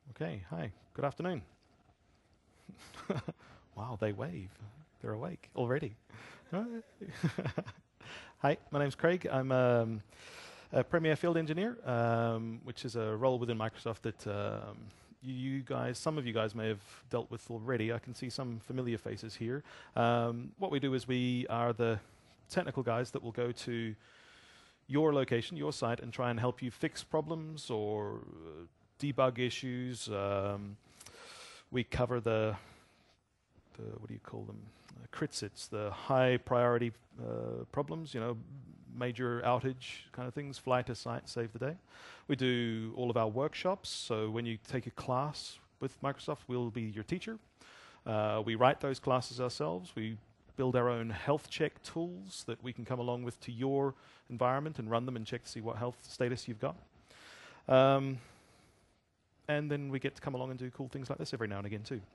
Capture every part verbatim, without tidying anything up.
Okay, hi, good afternoon. Wow, they wave. They're awake already. Hi, my name's Craig. I'm um, a Premier Field Engineer, um, which is a role within Microsoft that um, you guys, some of you guys may have dealt with already. I can see some familiar faces here. Um, what we do is we are the technical guys that will go to your location, your site, and try and help you fix problems or uh, debug issues. Um, we cover the, the, what do you call them, uh, critsits, the high priority uh, problems, you know, major outage kind of things, fly to site, save the day. We do all of our workshops, so when you take a class with Microsoft, we'll be your teacher. Uh, we write those classes ourselves. We build our own health check tools that we can come along with to your environment and run them and check to see what health status you've got. Um, and then we get to come along and do cool things like this every now and again too.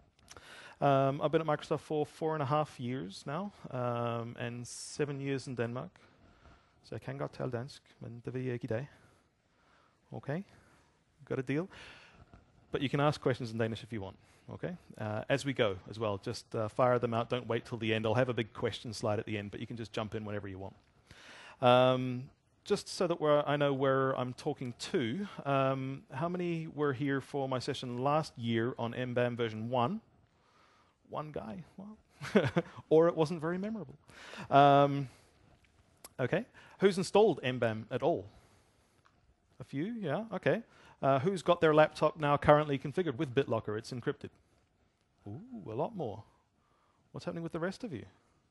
Um, I've been at Microsoft for four and a half years now, um, and seven years in Denmark. Så jeg kan godt tale dansk, men det vil jeg ikke i dag. Okay, got a deal? But you can ask questions in Danish if you want. Okay, uh, as we go as well, just uh, fire them out. Don't wait till the end. I'll have a big question slide at the end, but you can just jump in whenever you want. Um, just so that we're, I know where I'm talking to, um, how many were here for my session last year on M B A M version one? One guy, well, or it wasn't very memorable. Um, okay, who's installed M B A M at all? A few, yeah, okay. Uh, who's got their laptop now currently configured with BitLocker? It's encrypted. Ooh, a lot more. What's happening with the rest of you?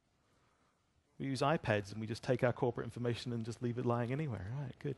We use iPads and we just take our corporate information and just leave it lying anywhere. Right, good.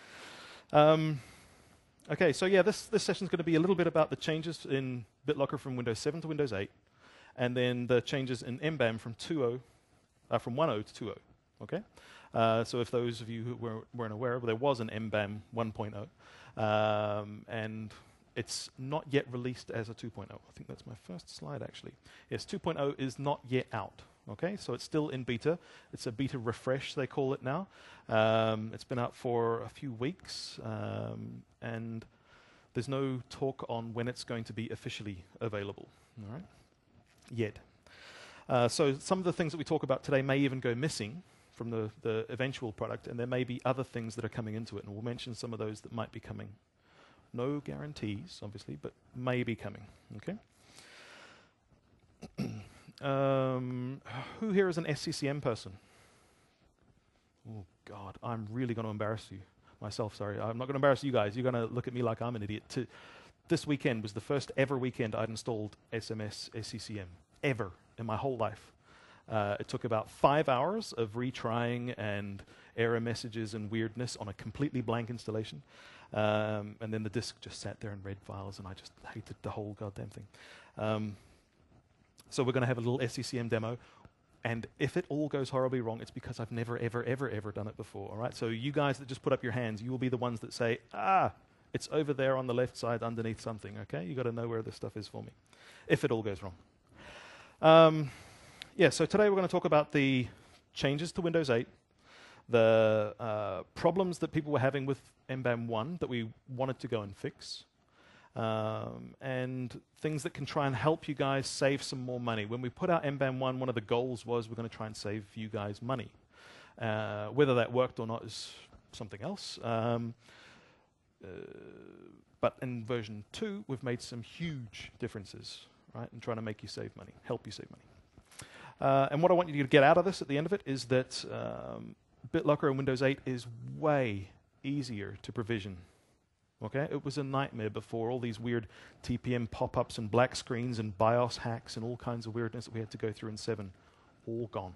Um, okay, so yeah, this, this session is going to be a little bit about the changes in BitLocker from Windows seven to Windows eight, and then the changes in M B A M from two point oh, uh, from one point oh to two point oh. Okay, uh, so if those of you who were, weren't aware, well, there was an M B A M one point oh, um, and it's not yet released as a two point oh. I think that's my first slide, actually. Yes, two point oh is not yet out. Okay, so it's still in beta. It's a beta refresh, they call it now. Um, it's been out for a few weeks, um, and there's no talk on when it's going to be officially available. All right, yet. Uh, so some of the things that we talk about today may even go missing from the, the eventual product, and there may be other things that are coming into it, and we'll mention some of those that might be coming. No guarantees, obviously, but may be coming. Okay. Um, who here is an S C C M person? Oh God, I'm really going to embarrass you. Myself, sorry. I'm not going to embarrass you guys. You're going to look at me like I'm an idiot. To this weekend was the first ever weekend I'd installed S M S S C C M, ever, in my whole life. Uh, it took about five hours of retrying and error messages and weirdness on a completely blank installation. Um, and then the disk just sat there and read files, and I just hated the whole goddamn thing. Um, So we're going to have a little S C C M demo, and if it all goes horribly wrong, it's because I've never, ever, ever, ever done it before, all right? So you guys that just put up your hands, you will be the ones that say, ah, it's over there on the left side underneath something, okay? You got to know where this stuff is for me, if it all goes wrong. Um, yeah, so today we're going to talk about the changes to Windows eight, the uh, problems that people were having with M B A M one that we wanted to go and fix, Um, and things that can try and help you guys save some more money. When we put out M B A M one, one of the goals was we're going to try and save you guys money. Uh, whether that worked or not is something else. Um, uh, but in version two, we've made some huge differences, right, in trying to make you save money, help you save money. Uh, and what I want you to get out of this at the end of it is that um, BitLocker in Windows eight is way easier to provision. Okay, it was a nightmare before, all these weird T P M pop-ups and black screens and BIOS hacks and all kinds of weirdness that we had to go through in seven, all gone.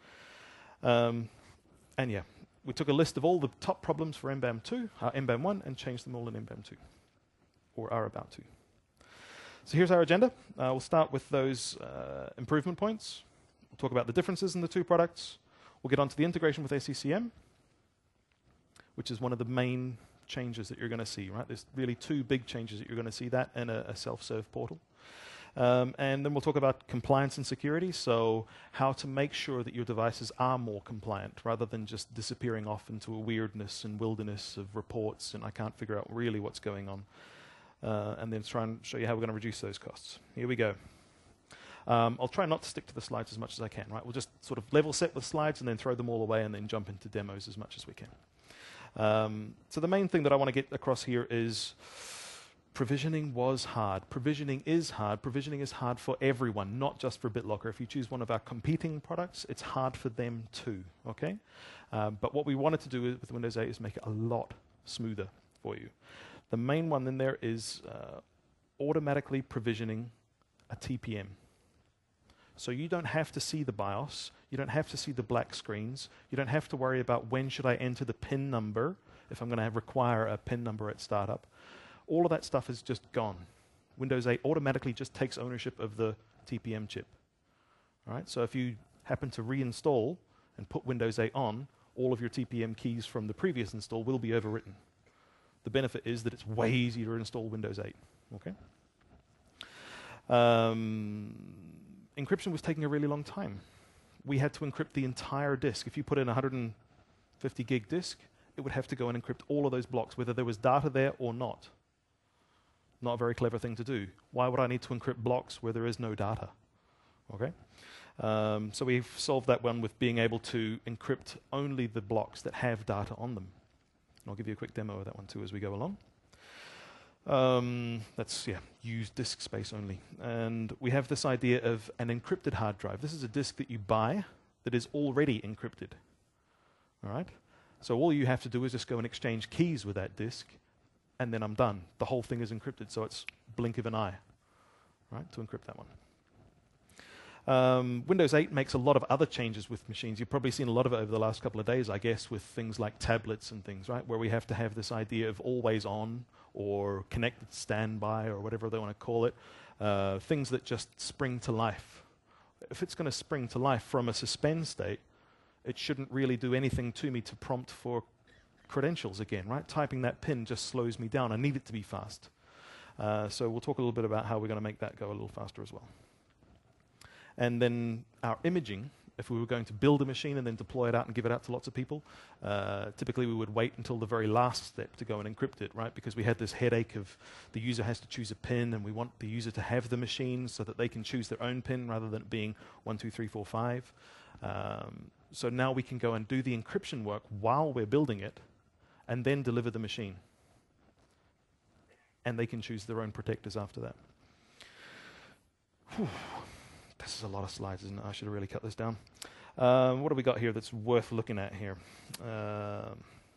Um, and yeah, we took a list of all the top problems for M B A M two, uh, M B A M one, and changed them all in M B A M two, or are about to. So here's our agenda. Uh, we'll start with those uh, improvement points. We'll talk about the differences in the two products. We'll get onto the integration with S C C M, which is one of the main changes that you're going to see, right? There's really two big changes that you're going to see, that and a, a self-serve portal. Um, and then we'll talk about compliance and security, so how to make sure that your devices are more compliant rather than just disappearing off into a weirdness and wilderness of reports and I can't figure out really what's going on. uh, and then try and show you how we're going to reduce those costs. Here we go. Um, I'll try not to stick to the slides as much as I can, right? We'll just sort of level set with slides and then throw them all away and then jump into demos as much as we can. Um, so the main thing that I want to get across here is provisioning was hard. Provisioning is hard. Provisioning is hard for everyone, not just for BitLocker. If you choose one of our competing products, it's hard for them too, okay? Um, but what we wanted to do with Windows eight is make it a lot smoother for you. The main one in there is uh, automatically provisioning a T P M. So you don't have to see the BIOS, you don't have to see the black screens, you don't have to worry about when should I enter the PIN number if I'm going to require a PIN number at startup. All of that stuff is just gone. Windows eight automatically just takes ownership of the T P M chip. All right? So if you happen to reinstall and put Windows eight on, all of your T P M keys from the previous install will be overwritten. The benefit is that it's way easier to install Windows eight. Okay? Um, encryption was taking a really long time. We had to encrypt the entire disk. If you put in a one hundred fifty gig disk, it would have to go and encrypt all of those blocks, whether there was data there or not. Not a very clever thing to do. Why would I need to encrypt blocks where there is no data? Okay? Um, so we've solved that one with being able to encrypt only the blocks that have data on them. And I'll give you a quick demo of that one too as we go along. Um, that's, yeah, use disk space only. And we have this idea of an encrypted hard drive. This is a disk that you buy that is already encrypted. All right? So all you have to do is just go and exchange keys with that disk, and then I'm done. The whole thing is encrypted, so it's blink of an eye, right, to encrypt that one. Um, Windows eight makes a lot of other changes with machines. You've probably seen a lot of it over the last couple of days, I guess, with things like tablets and things, right, where we have to have this idea of always on or connected standby or whatever they want to call it, uh, things that just spring to life. If it's going to spring to life from a suspend state, it shouldn't really do anything to me to prompt for credentials again, right? Typing that PIN just slows me down. I need it to be fast. Uh, so we'll talk a little bit about how we're going to make that go a little faster as well. And then our imaging, if we were going to build a machine and then deploy it out and give it out to lots of people, uh, typically we would wait until the very last step to go and encrypt it, right? Because we had this headache of the user has to choose a PIN, and we want the user to have the machine so that they can choose their own PIN rather than it being one, two, three, four, five. Um, so now we can go and do the encryption work while we're building it and then deliver the machine. And they can choose their own protectors after that. Whew. This is a lot of slides, isn't it? I should have really cut this down. Um, what have we got here that's worth looking at here? Um,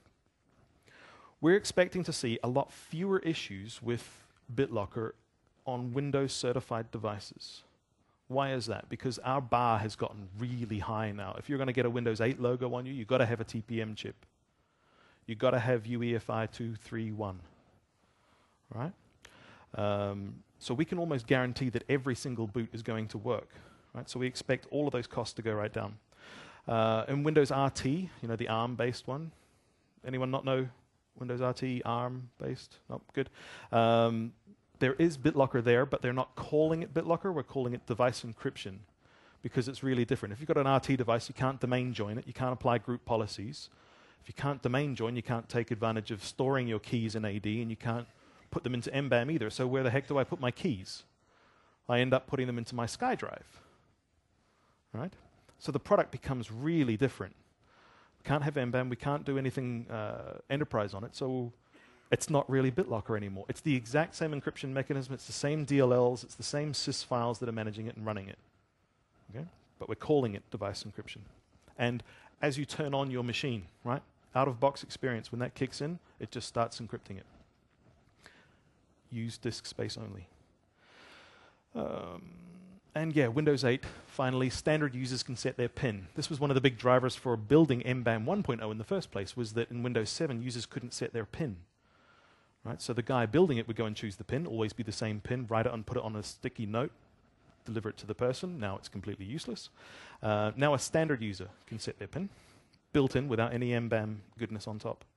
we're expecting to see a lot fewer issues with BitLocker on Windows certified devices. Why is that? Because our bar has gotten really high now. If you're going to get a Windows eight logo on you, you've got to have a T P M chip. You've got to have U E F I two three one. Right? Um, so we can almost guarantee that every single boot is going to work. Right? So we expect all of those costs to go right down. Uh, in Windows R T, you know, the ARM-based one. Anyone not know Windows R T, ARM-based? Nope, good. Um, there is BitLocker there, but they're not calling it BitLocker. We're calling it device encryption because it's really different. If you've got an R T device, you can't domain join it. You can't apply group policies. If you can't domain join, you can't take advantage of storing your keys in A D, and you can't put them into M BAM either. So where the heck do I put my keys? I end up putting them into my SkyDrive. Right? So the product becomes really different. We can't have M BAM. We can't do anything uh, enterprise on it. So it's not really BitLocker anymore. It's the exact same encryption mechanism. It's the same D L Ls. It's the same sys files that are managing it and running it. Okay? But we're calling it device encryption. And as you turn on your machine, right, out-of-box experience, when that kicks in, it just starts encrypting it. Use disk space only. Um, and yeah, Windows eight, finally, standard users can set their PIN. This was one of the big drivers for building M BAM one point oh in the first place, was that in Windows seven, users couldn't set their PIN. Right? So the guy building it would go and choose the PIN, always be the same PIN, write it and put it on a sticky note, deliver it to the person. Now it's completely useless. Uh, now a standard user can set their PIN, built in without any M BAM goodness on top.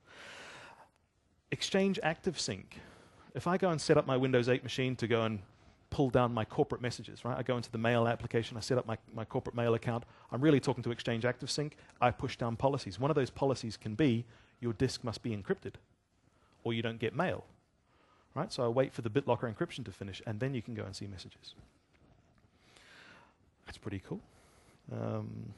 Exchange Active Sync. If I go and set up my Windows eight machine to go and pull down my corporate messages, right? I go into the mail application, I set up my, my corporate mail account. I'm really talking to Exchange Active Sync. I push down policies. One of those policies can be your disk must be encrypted or you don't get mail, right? So I wait for the BitLocker encryption to finish, and then you can go and see messages. That's pretty cool. Um,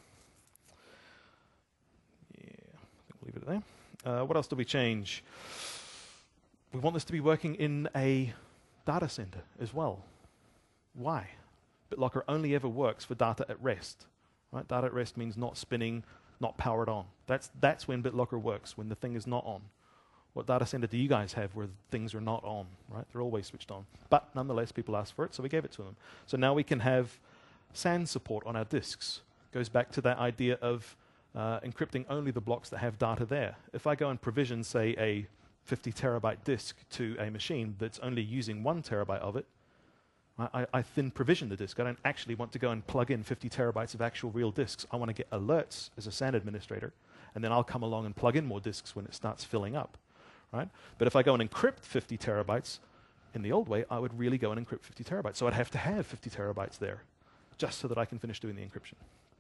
yeah, I think we'll leave it there. Uh, what else did we change? We want this to be working in a data center as well. Why? BitLocker only ever works for data at rest. Right? Data at rest means not spinning, not powered on. That's, that's when BitLocker works, when the thing is not on. What data center do you guys have where things are not on? Right? They're always switched on. But nonetheless, people asked for it, so we gave it to them. So now we can have SAN support on our disks. Goes back to that idea of uh, encrypting only the blocks that have data there. If I go and provision, say, a fifty terabyte disk to a machine that's only using one terabyte of it, I, I thin provision the disk. I don't actually want to go and plug in fifty terabytes of actual real disks. I want to get alerts as a SAN administrator, and then I'll come along and plug in more disks when it starts filling up. Right? But if I go and encrypt fifty terabytes, in the old way, I would really go and encrypt fifty terabytes. So I'd have to have fifty terabytes there, just so that I can finish doing the encryption.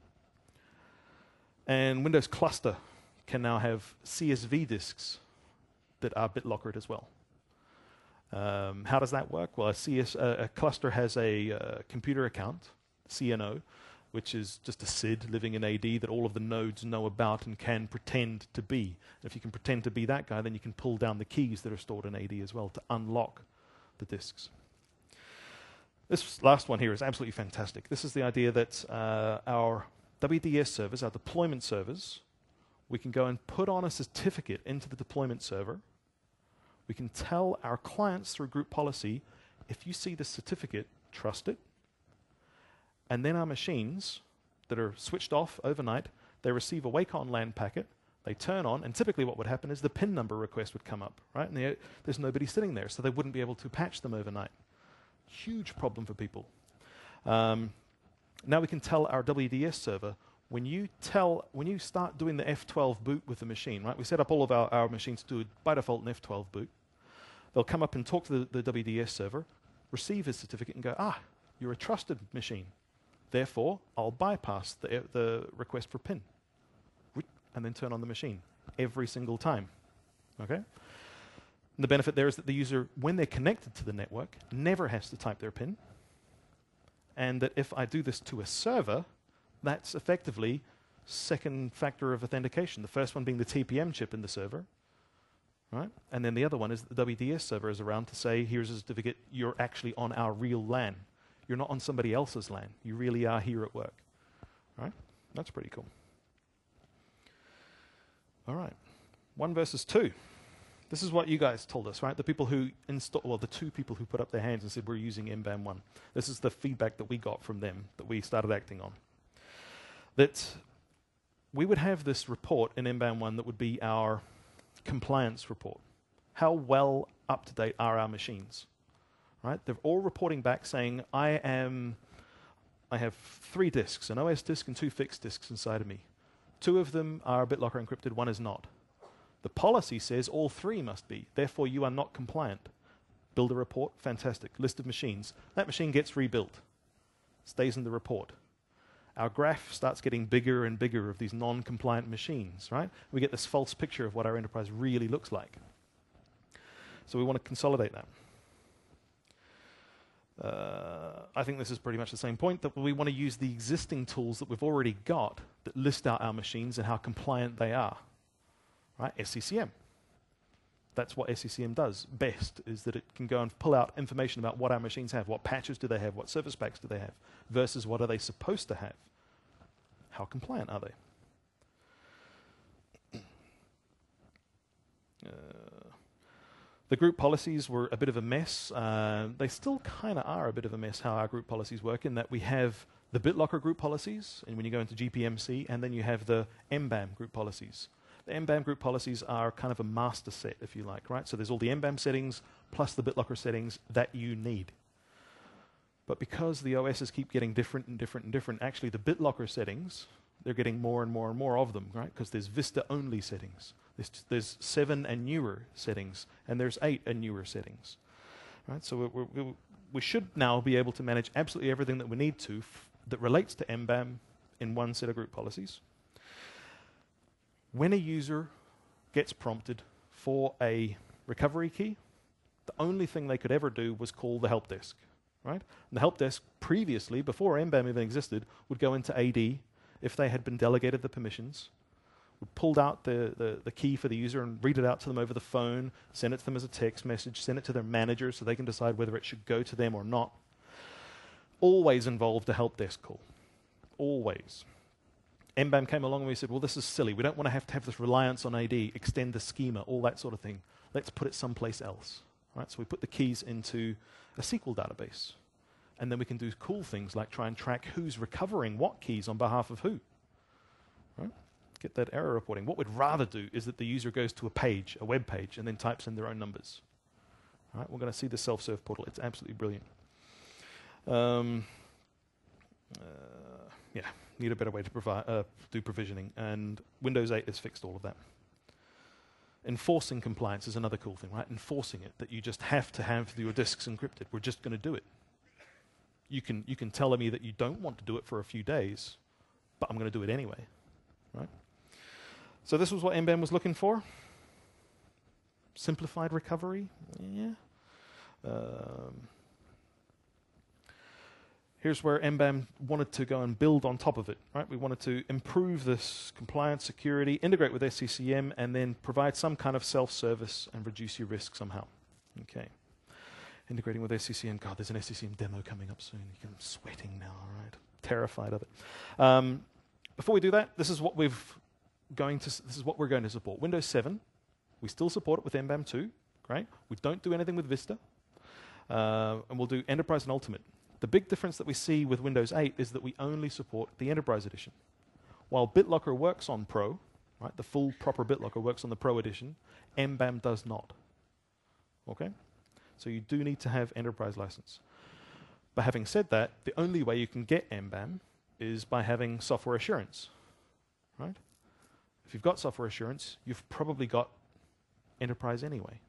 And Windows Cluster can now have C S V disks that are BitLockered as well. Um, how does that work? Well, a, C S, uh, a cluster has a uh, computer account, C N O, which is just a S I D living in A D that all of the nodes know about and can pretend to be. And if you can pretend to be that guy, then you can pull down the keys that are stored in A D as well to unlock the disks. This last one here is absolutely fantastic. This is the idea that uh, our W D S servers, our deployment servers, we can go and put on a certificate into the deployment server. We can tell our clients through group policy, if you see the certificate, trust it. And then our machines that are switched off overnight, they receive a wake on LAN packet, they turn on, and typically what would happen is the PIN number request would come up, right? And they, there's nobody sitting there, so they wouldn't be able to patch them overnight. Huge problem for people. Um, now we can tell our W D S server, when you tell, when you start doing the F twelve boot with the machine, right? We set up all of our, our machines to do, by default, an F twelve boot. They'll come up and talk to the, the W D S server, receive his certificate and go, ah, you're a trusted machine. Therefore, I'll bypass the, the request for PIN. And then turn on the machine every single time. Okay? And the benefit there is that the user, when they're connected to the network, never has to type their PIN. And that if I do this to a server, that's effectively second factor of authentication. The first one being the T P M chip in the server. Right? And then the other one is that the W D S server is around to say, here's a certificate, you're actually on our real LAN. You're not on somebody else's LAN. You really are here at work. Right? That's pretty cool. All right. One versus two. This is what you guys told us, right? The people who installed, well, the two people who put up their hands and said we're using M BAM one. This is the feedback that we got from them that we started acting on. That we would have this report in M BAM one that would be our compliance report. How well up to date are our machines? Right? They're all reporting back saying, I am, I have three disks, an O S disk and two fixed disks inside of me. Two of them are BitLocker encrypted, one is not. The policy says all three must be, therefore you are not compliant. Build a report, fantastic. List of machines. That machine gets rebuilt, stays in the report. Our graph starts getting bigger and bigger of these non-compliant machines, right? We get this false picture of what our enterprise really looks like. So we want to consolidate that. Uh, I think this is pretty much the same point, that we want to use the existing tools that we've already got that list out our machines and how compliant they are. Right? S C C M. That's what S C C M does best, is that it can go and pull out information about what our machines have, what patches do they have, what service packs do they have, versus what are they supposed to have. How compliant are they? uh, The group policies were a bit of a mess. Uh, they still kind of are a bit of a mess how our group policies work, in that we have the BitLocker group policies, and when you go into G P M C, and then you have the M BAM group policies. The M BAM group policies are kind of a master set, if you like, right? So there's all the M BAM settings plus the BitLocker settings that you need. But because the O Ss keep getting different and different and different, actually the BitLocker settings, they're getting more and more and more of them, right? Because there's Vista-only settings. There's, there's seven and newer settings, and there's eight and newer settings. Right? So we, we, we should now be able to manage absolutely everything that we need to f that relates to M BAM in one set of group policies. When a user gets prompted for a recovery key, The only thing they could ever do was call the help desk, right? And the help desk previously, before M BAM even existed, would go into A D if they had been delegated the permissions, would pull out the, the, the key for the user and read it out to them over the phone, send it to them as a text message, send it to their manager so they can decide whether it should go to them or not. Always involved a help desk call. Always. M BAM came along and we said, well, this is silly. We don't want to have to have this reliance on A D, extend the schema, all that sort of thing. Let's put it someplace else. Right? So we put the keys into a S Q L database. And then we can do cool things like try and track who's recovering what keys on behalf of who. Right? Get that error reporting. What we'd rather do is that the user goes to a page, a web page, and then types in their own numbers. Right? We're going to see the self-serve portal. It's absolutely brilliant. Um, uh, yeah, need a better way to provide, uh, do provisioning, and Windows eight has fixed all of that. Enforcing compliance is another cool thing, right? Enforcing it, that you just have to have your disks encrypted. We're just going to do it. You can, you can tell me that you don't want to do it for a few days, but I'm going to do it anyway, right? So this was what M BAM was looking for. Simplified recovery, yeah. Um, here's where M BAM wanted to go and build on top of it, right? We wanted to improve this compliance, security, integrate with S C C M, and then provide some kind of self-service and reduce your risk somehow. Okay. Integrating with S C C M. God, there's an S C C M demo coming up soon. I'm sweating now, all right? Terrified of it. Um, before we do that, this is what we've going to. This is what we're going to support. Windows seven. We still support it with M BAM two. Great. We don't do anything with Vista, uh, and we'll do Enterprise and Ultimate. The big difference that we see with Windows eight is that we only support the Enterprise Edition. While BitLocker works on Pro, right? The full proper BitLocker works on the Pro Edition. M BAM does not. Okay. So you do need to have enterprise license. But having said that, the only way you can get M BAM is by having software assurance, right? If you've got software assurance, you've probably got enterprise anyway.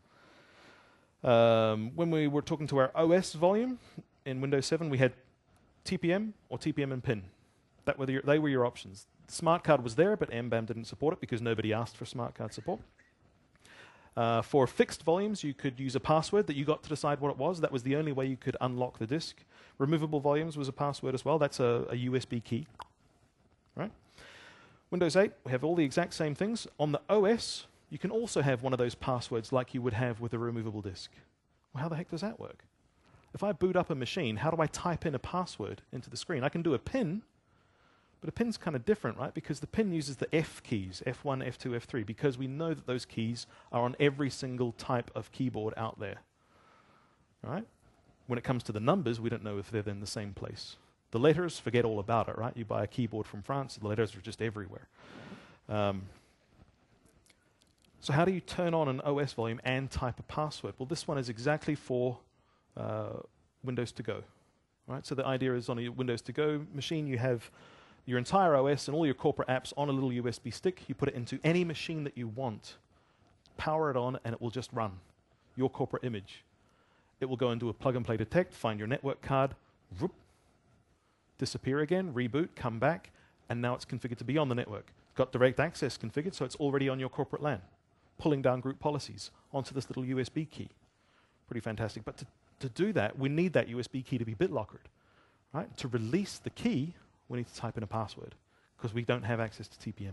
Um, when we were talking to our O S volume in Windows seven, we had T P M or T P M and PIN. That were the, they were your options. Smart card was there, but M BAM didn't support it because nobody asked for smart card support. Uh, for fixed volumes, you could use a password that you got to decide what it was. That was the only way you could unlock the disk. Removable volumes was a password as well. That's a, a U S B key. Right? Windows eight, we have all the exact same things. On the O S, you can also have one of those passwords like you would have with a removable disk. Well, how the heck does that work? If I boot up a machine, how do I type in a password into the screen? I can do a PIN, but a PIN's kind of different, right? Because the PIN uses the F keys, F one, F two, F three, because we know that those keys are on every single type of keyboard out there, right? When it comes to the numbers, we don't know if they're in the same place. The letters, forget all about it, right? You buy a keyboard from France, the letters are just everywhere. Um, so how do you turn on an O S volume and type a password? Well, this one is exactly for uh, Windows to Go, right? So the idea is on a Windows to Go machine, you have your entire O S and all your corporate apps on a little U S B stick. You put it into any machine that you want, power it on, and it will just run your corporate image. It will go and do a plug-and-play detect, find your network card, whoop, disappear again, reboot, come back, and now it's configured to be on the network. Got direct access configured, so it's already on your corporate LAN. Pulling down group policies onto this little U S B key. Pretty fantastic. But to, to do that, we need that U S B key to be BitLockered, right? To release the key, we need to type in a password because we don't have access to T P M.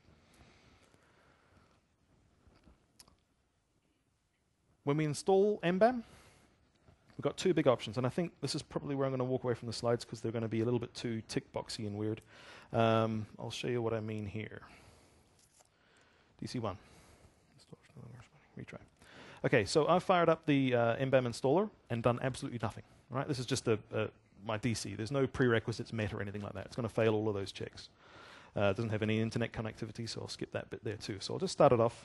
When we install M BAM, we've got two big options, and I think this is probably where I'm going to walk away from the slides because they're going to be a little bit too tick-boxy and weird. Um, I'll show you what I mean here. D C one. Retry. Okay, so I've fired up the uh, M BAM installer and done absolutely nothing. Right? This is just a, a my D C. There's no prerequisites met or anything like that. It's going to fail all of those checks. Uh, it doesn't have any internet connectivity, so I'll skip that bit there too. So I'll just start it off.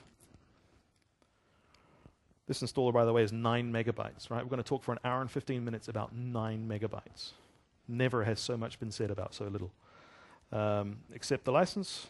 This installer, by the way, is nine megabytes. Right? We're going to talk for an hour and fifteen minutes about nine megabytes. Never has so much been said about so little. Um, accept the license.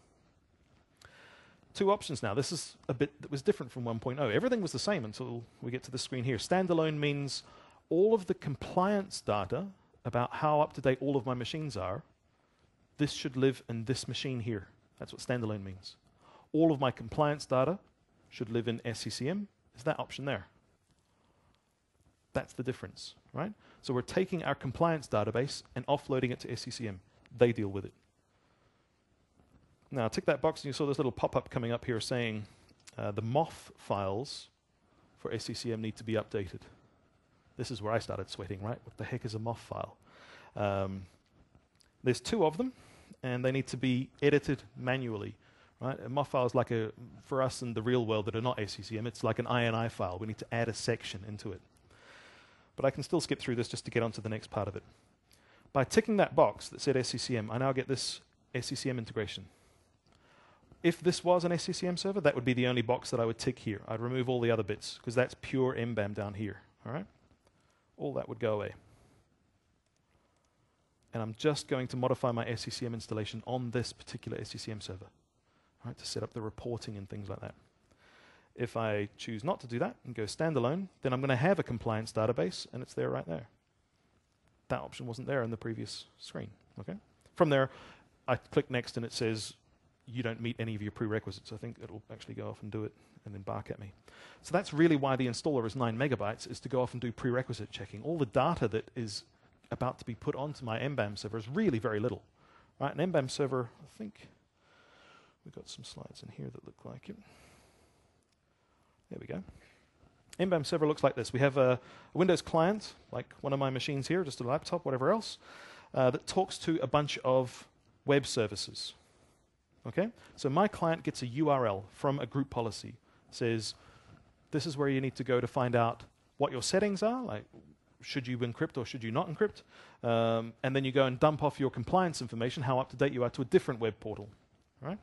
Two options now. This is a bit that was different from one point oh. Everything was the same until we get to the screen here. Standalone means all of the compliance data about how up-to-date all of my machines are, this should live in this machine here. That's what standalone means. All of my compliance data should live in S C C M. Is that option there? That's the difference, right? So we're taking our compliance database and offloading it to S C C M. They deal with it. Now, tick that box, and you saw this little pop-up coming up here saying uh, the M O F files for S C C M need to be updated. This is where I started sweating, right? What the heck is a M O F file? Um, there's two of them, and they need to be edited manually. Right? A M O F file is like a, for us in the real world that are not S C C M, it's like an I N I file. We need to add a section into it. But I can still skip through this just to get onto the next part of it. By ticking that box that said S C C M, I now get this S C C M integration. If this was an S C C M server, that would be the only box that I would tick here. I'd remove all the other bits, because that's pure M B A M down here. All right? All that would go away. And I'm just going to modify my S C C M installation on this particular S C C M server, right, to set up the reporting and things like that. If I choose not to do that and go standalone, then I'm going to have a compliance database, and it's there right there. That option wasn't there in the previous screen. Okay. From there, I click next, and it says you don't meet any of your prerequisites. I think it'll actually go off and do it and then bark at me. So that's really why the installer is nine megabytes, is to go off and do prerequisite checking. All the data that is about to be put onto my M B A M server is really very little. Right? An M B A M server, I think we've got some slides in here that look like it. There we go. M B A M server looks like this. We have a, a Windows client, like one of my machines here, just a laptop, whatever else, uh, that talks to a bunch of web services. Okay? So my client gets a U R L from a group policy. Says, this is where you need to go to find out what your settings are, like should you encrypt or should you not encrypt, um, and then you go and dump off your compliance information, how up to date you are, to a different web portal. Right?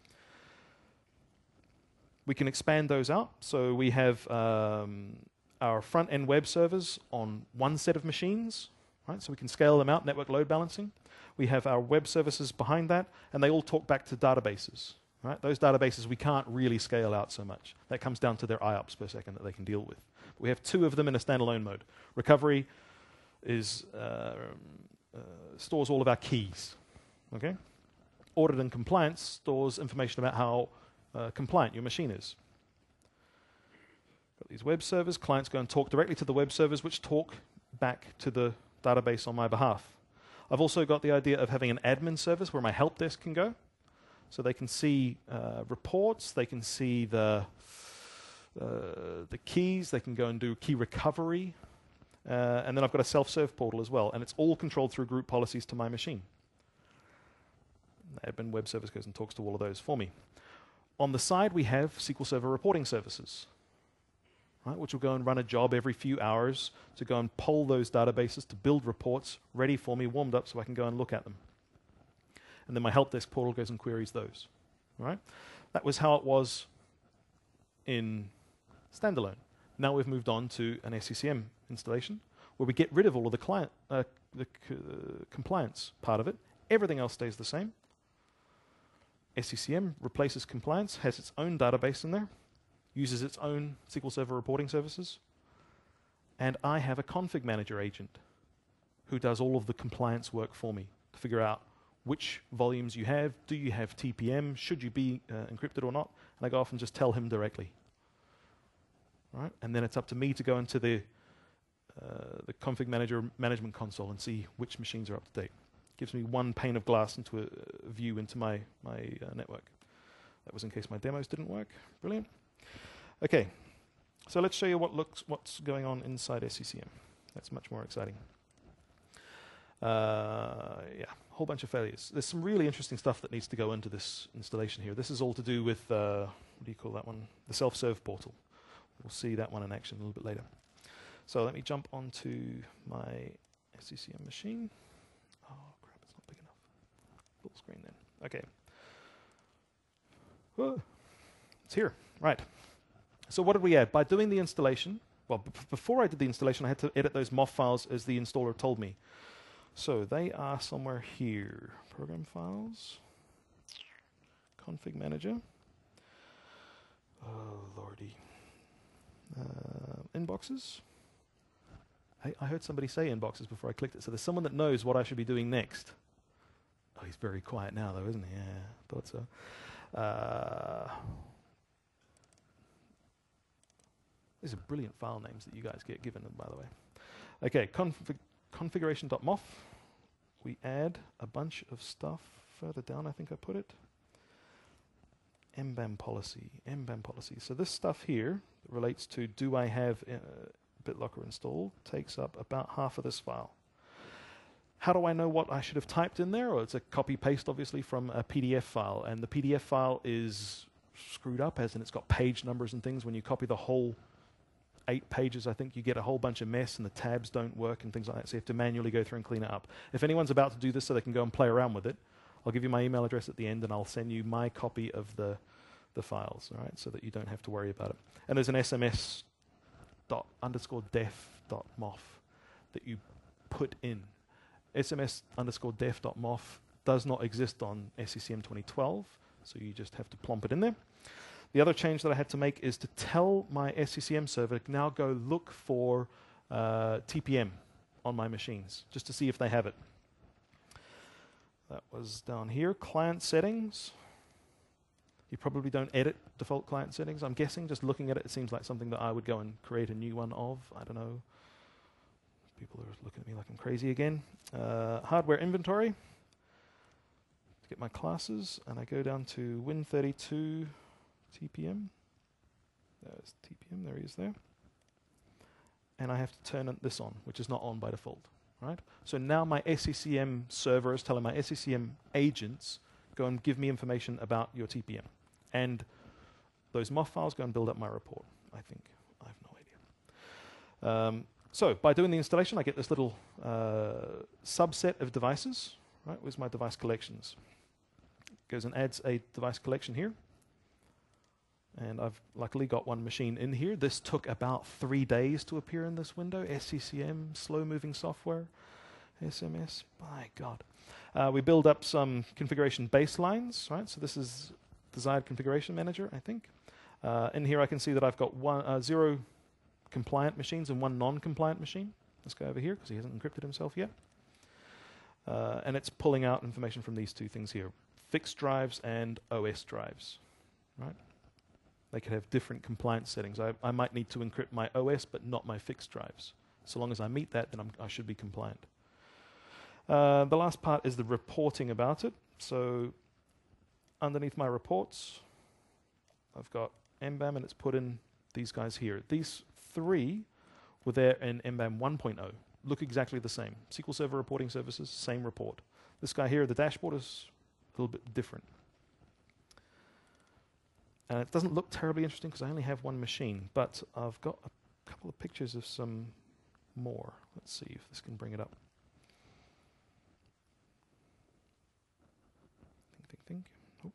We can expand those out. So we have um, our front-end web servers on one set of machines, right? So we can scale them out, network load balancing. We have our web services behind that, and they all talk back to databases. Right? Those databases we can't really scale out so much. That comes down to their I O P S per second that they can deal with. But we have two of them in a standalone mode. Recovery is uh, uh, stores all of our keys. Okay? Audit and compliance stores information about how uh, compliant your machine is. Got these web servers. Clients go and talk directly to the web servers, which talk back to the database on my behalf. I've also got the idea of having an admin service where my help desk can go. So they can see uh, reports, they can see the, uh, the keys, they can go and do key recovery, uh, and then I've got a self-serve portal as well, and it's all controlled through group policies to my machine. The admin web service goes and talks to all of those for me. On the side, we have S Q L Server reporting services, right, which will go and run a job every few hours to go and poll those databases to build reports ready for me, warmed up, so I can go and look at them. And then my help desk portal goes and queries those. All right? That was how it was in standalone. Now we've moved on to an S C C M installation where we get rid of all of the client, uh, the c uh, compliance part of it. Everything else stays the same. S C C M replaces compliance, has its own database in there, uses its own S Q L Server reporting services, and I have a config manager agent who does all of the compliance work for me to figure out which volumes you have, do you have T P M, should you be uh, encrypted or not, and I go off and just tell him directly. Right? And then it's up to me to go into the, uh, the config manager management console and see which machines are up to date. Gives me one pane of glass into a, a view into my, my uh, network. That was in case my demos didn't work. Brilliant. Okay, so let's show you what looks, what's going on inside S C C M. That's much more exciting. Uh, yeah, a whole bunch of failures. There's some really interesting stuff that needs to go into this installation here. This is all to do with, uh, what do you call that one? The self-serve portal. We'll see that one in action a little bit later. So let me jump onto my S C C M machine. Oh, crap, it's not big enough. Full screen then. Okay. Whoa. It's here. Right. So what did we add? By doing the installation, well, b before I did the installation, I had to edit those M O F files as the installer told me. So they are somewhere here. Program files, config manager. Oh, lordy. Uh, inboxes. I, I heard somebody say inboxes before I clicked it. So there's someone that knows what I should be doing next. Oh, he's very quiet now, though, isn't he? Yeah, thought so. Uh, These are brilliant file names that you guys get given, by the way. Okay, config configuration.mof. We add a bunch of stuff further down, I think I put it. M B A M policy, M B A M policy. So this stuff here relates to do I have uh, BitLocker installed, takes up about half of this file. How do I know what I should have typed in there? Well, it's a copy paste, obviously, from a P D F file, and the P D F file is screwed up, as in it's got page numbers and things. When you copy the whole eight pages, I think you get a whole bunch of mess, and the tabs don't work and things like that, so you have to manually go through and clean it up. If anyone's about to do this so they can go and play around with it, I'll give you my email address at the end, and I'll send you my copy of the, the files, all right, so that you don't have to worry about it. And there's an S M S dot underscore def dot mof that you put in. S M S underscore def dot mof does not exist on S C C M twenty twelve, so you just have to plump it in there. The other change that I had to make is to tell my S C C M server to now go look for uh, T P M on my machines, just to see if they have it. That was down here, client settings. You probably don't edit default client settings, I'm guessing. Just looking at it, it seems like something that I would go and create a new one of. I don't know. People are looking at me like I'm crazy again. Uh, hardware inventory. To get my classes, and I go down to Win thirty-two T P M. There's T P M, there he is there. And I have to turn this on, which is not on by default, right? So now my S C C M server is telling my S C C M agents, go and give me information about your T P M. And those M O F files go and build up my report, I think. I have no idea. Um, so by doing the installation, I get this little uh, subset of devices, right? Where's my device collections? Goes and adds a device collection here. And I've luckily got one machine in here. This took about three days to appear in this window. S C C M, slow-moving software, S M S, my God. Uh, we build up some configuration baselines, right? So this is desired configuration manager, I think. Uh, in here I can see that I've got one, uh, zero compliant machines and one non-compliant machine. Let's go over here because he hasn't encrypted himself yet. Uh, and it's pulling out information from these two things here, fixed drives and O S drives, right? They could have different compliance settings. I, I might need to encrypt my O S, but not my fixed drives. So long as I meet that, then I'm, I should be compliant. Uh, the last part is the reporting about it. So underneath my reports, I've got M B A M, and it's put in these guys here. These three were there in M B A M one point oh. Look exactly the same. S Q L Server Reporting Services, same report. This guy here, the dashboard, is a little bit different. And it doesn't look terribly interesting because I only have one machine, but I've got a couple of pictures of some more. Let's see if this can bring it up. Think, think, think. Oh.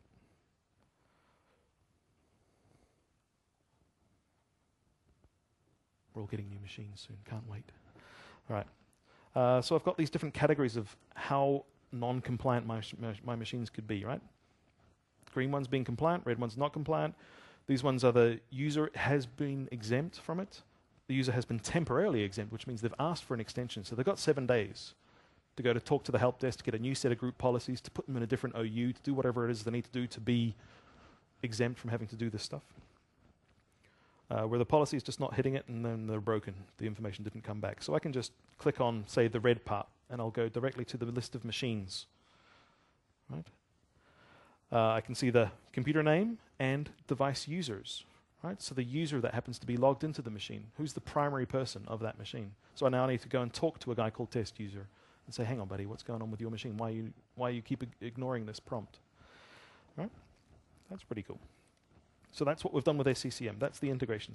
We're all getting new machines soon, can't wait. All right. Uh, so I've got these different categories of how non-compliant my, my machines could be, right? Green ones being compliant, red ones not compliant. These ones are the user has been exempt from it. The user has been temporarily exempt, which means they've asked for an extension. So they've got seven days to go to talk to the help desk, to get a new set of group policies, to put them in a different O U, to do whatever it is they need to do to be exempt from having to do this stuff. Uh, where the policy is just not hitting it and then they're broken. The information didn't come back. So I can just click on, say, the red part, and I'll go directly to the list of machines. Right? Uh, I can see the computer name and device users, right? So the user that happens to be logged into the machine, who's the primary person of that machine. So I now need to go and talk to a guy called test user and say, hang on, buddy, what's going on with your machine? Why you why you keep ignoring this prompt? Right? That's pretty cool. So that's what we've done with S C C M. That's the integration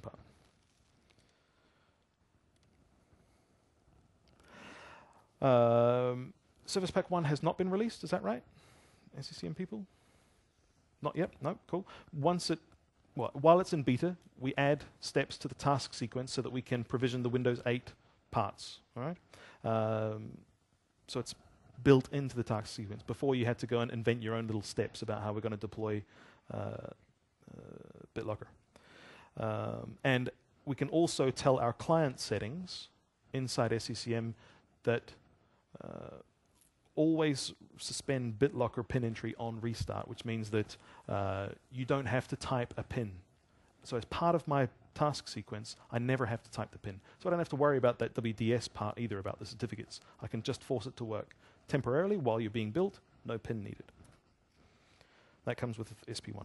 part. Um, Service Pack one has not been released, is that right? S C C M people? Not yet? No? Cool. Once it, well, while it's in beta, we add steps to the task sequence so that we can provision the Windows eight parts, all right? Um, so it's built into the task sequence. Before you had to go and invent your own little steps about how we're going to deploy uh, uh, BitLocker. Um, and we can also tell our client settings inside S C C M that uh, always suspend BitLocker pin entry on restart, which means that uh, you don't have to type a pin. So as part of my task sequence, I never have to type the pin. So I don't have to worry about that W D S part either about the certificates. I can just force it to work temporarily while you're being built, no pin needed. That comes with S P one.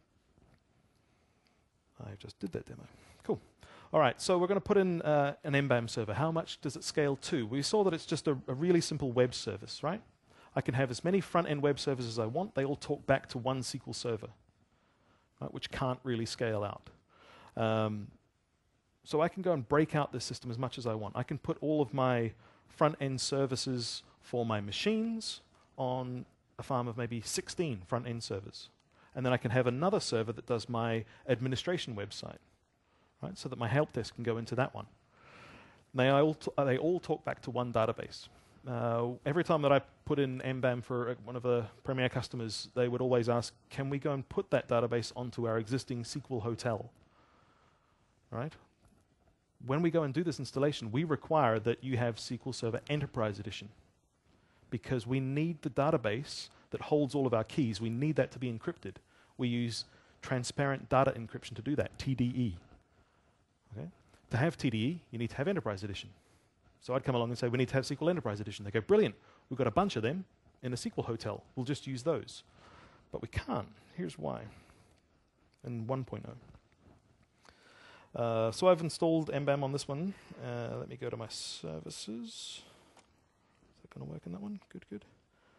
I just did that demo. Cool. All right, so we're going to put in uh, an M BAM server. How much does it scale to? We saw that it's just a, a really simple web service, right? I can have as many front-end web servers as I want. They all talk back to one S Q L server, right, which can't really scale out. Um, so I can go and break out this system as much as I want. I can put all of my front-end services for my machines on a farm of maybe sixteen front-end servers. And then I can have another server that does my administration website, right? So that my help desk can go into that one. They all, t they all talk back to one database. Uh, every time that I put in M BAM for uh, one of the Premier customers, they would always ask, can we go and put that database onto our existing S Q L hotel? Right? When we go and do this installation, we require that you have S Q L Server Enterprise Edition, because we need the database that holds all of our keys. We need that to be encrypted. We use transparent data encryption to do that, T D E. Okay? To have T D E, you need to have Enterprise Edition. So I'd come along and say, we need to have S Q L Enterprise Edition. They go, brilliant, we've got a bunch of them in a S Q L hotel. We'll just use those. But we can't. Here's why. In one point oh. Uh, so I've installed M BAM on this one. Uh, let me go to my services. Is that going to work in that one? Good, good.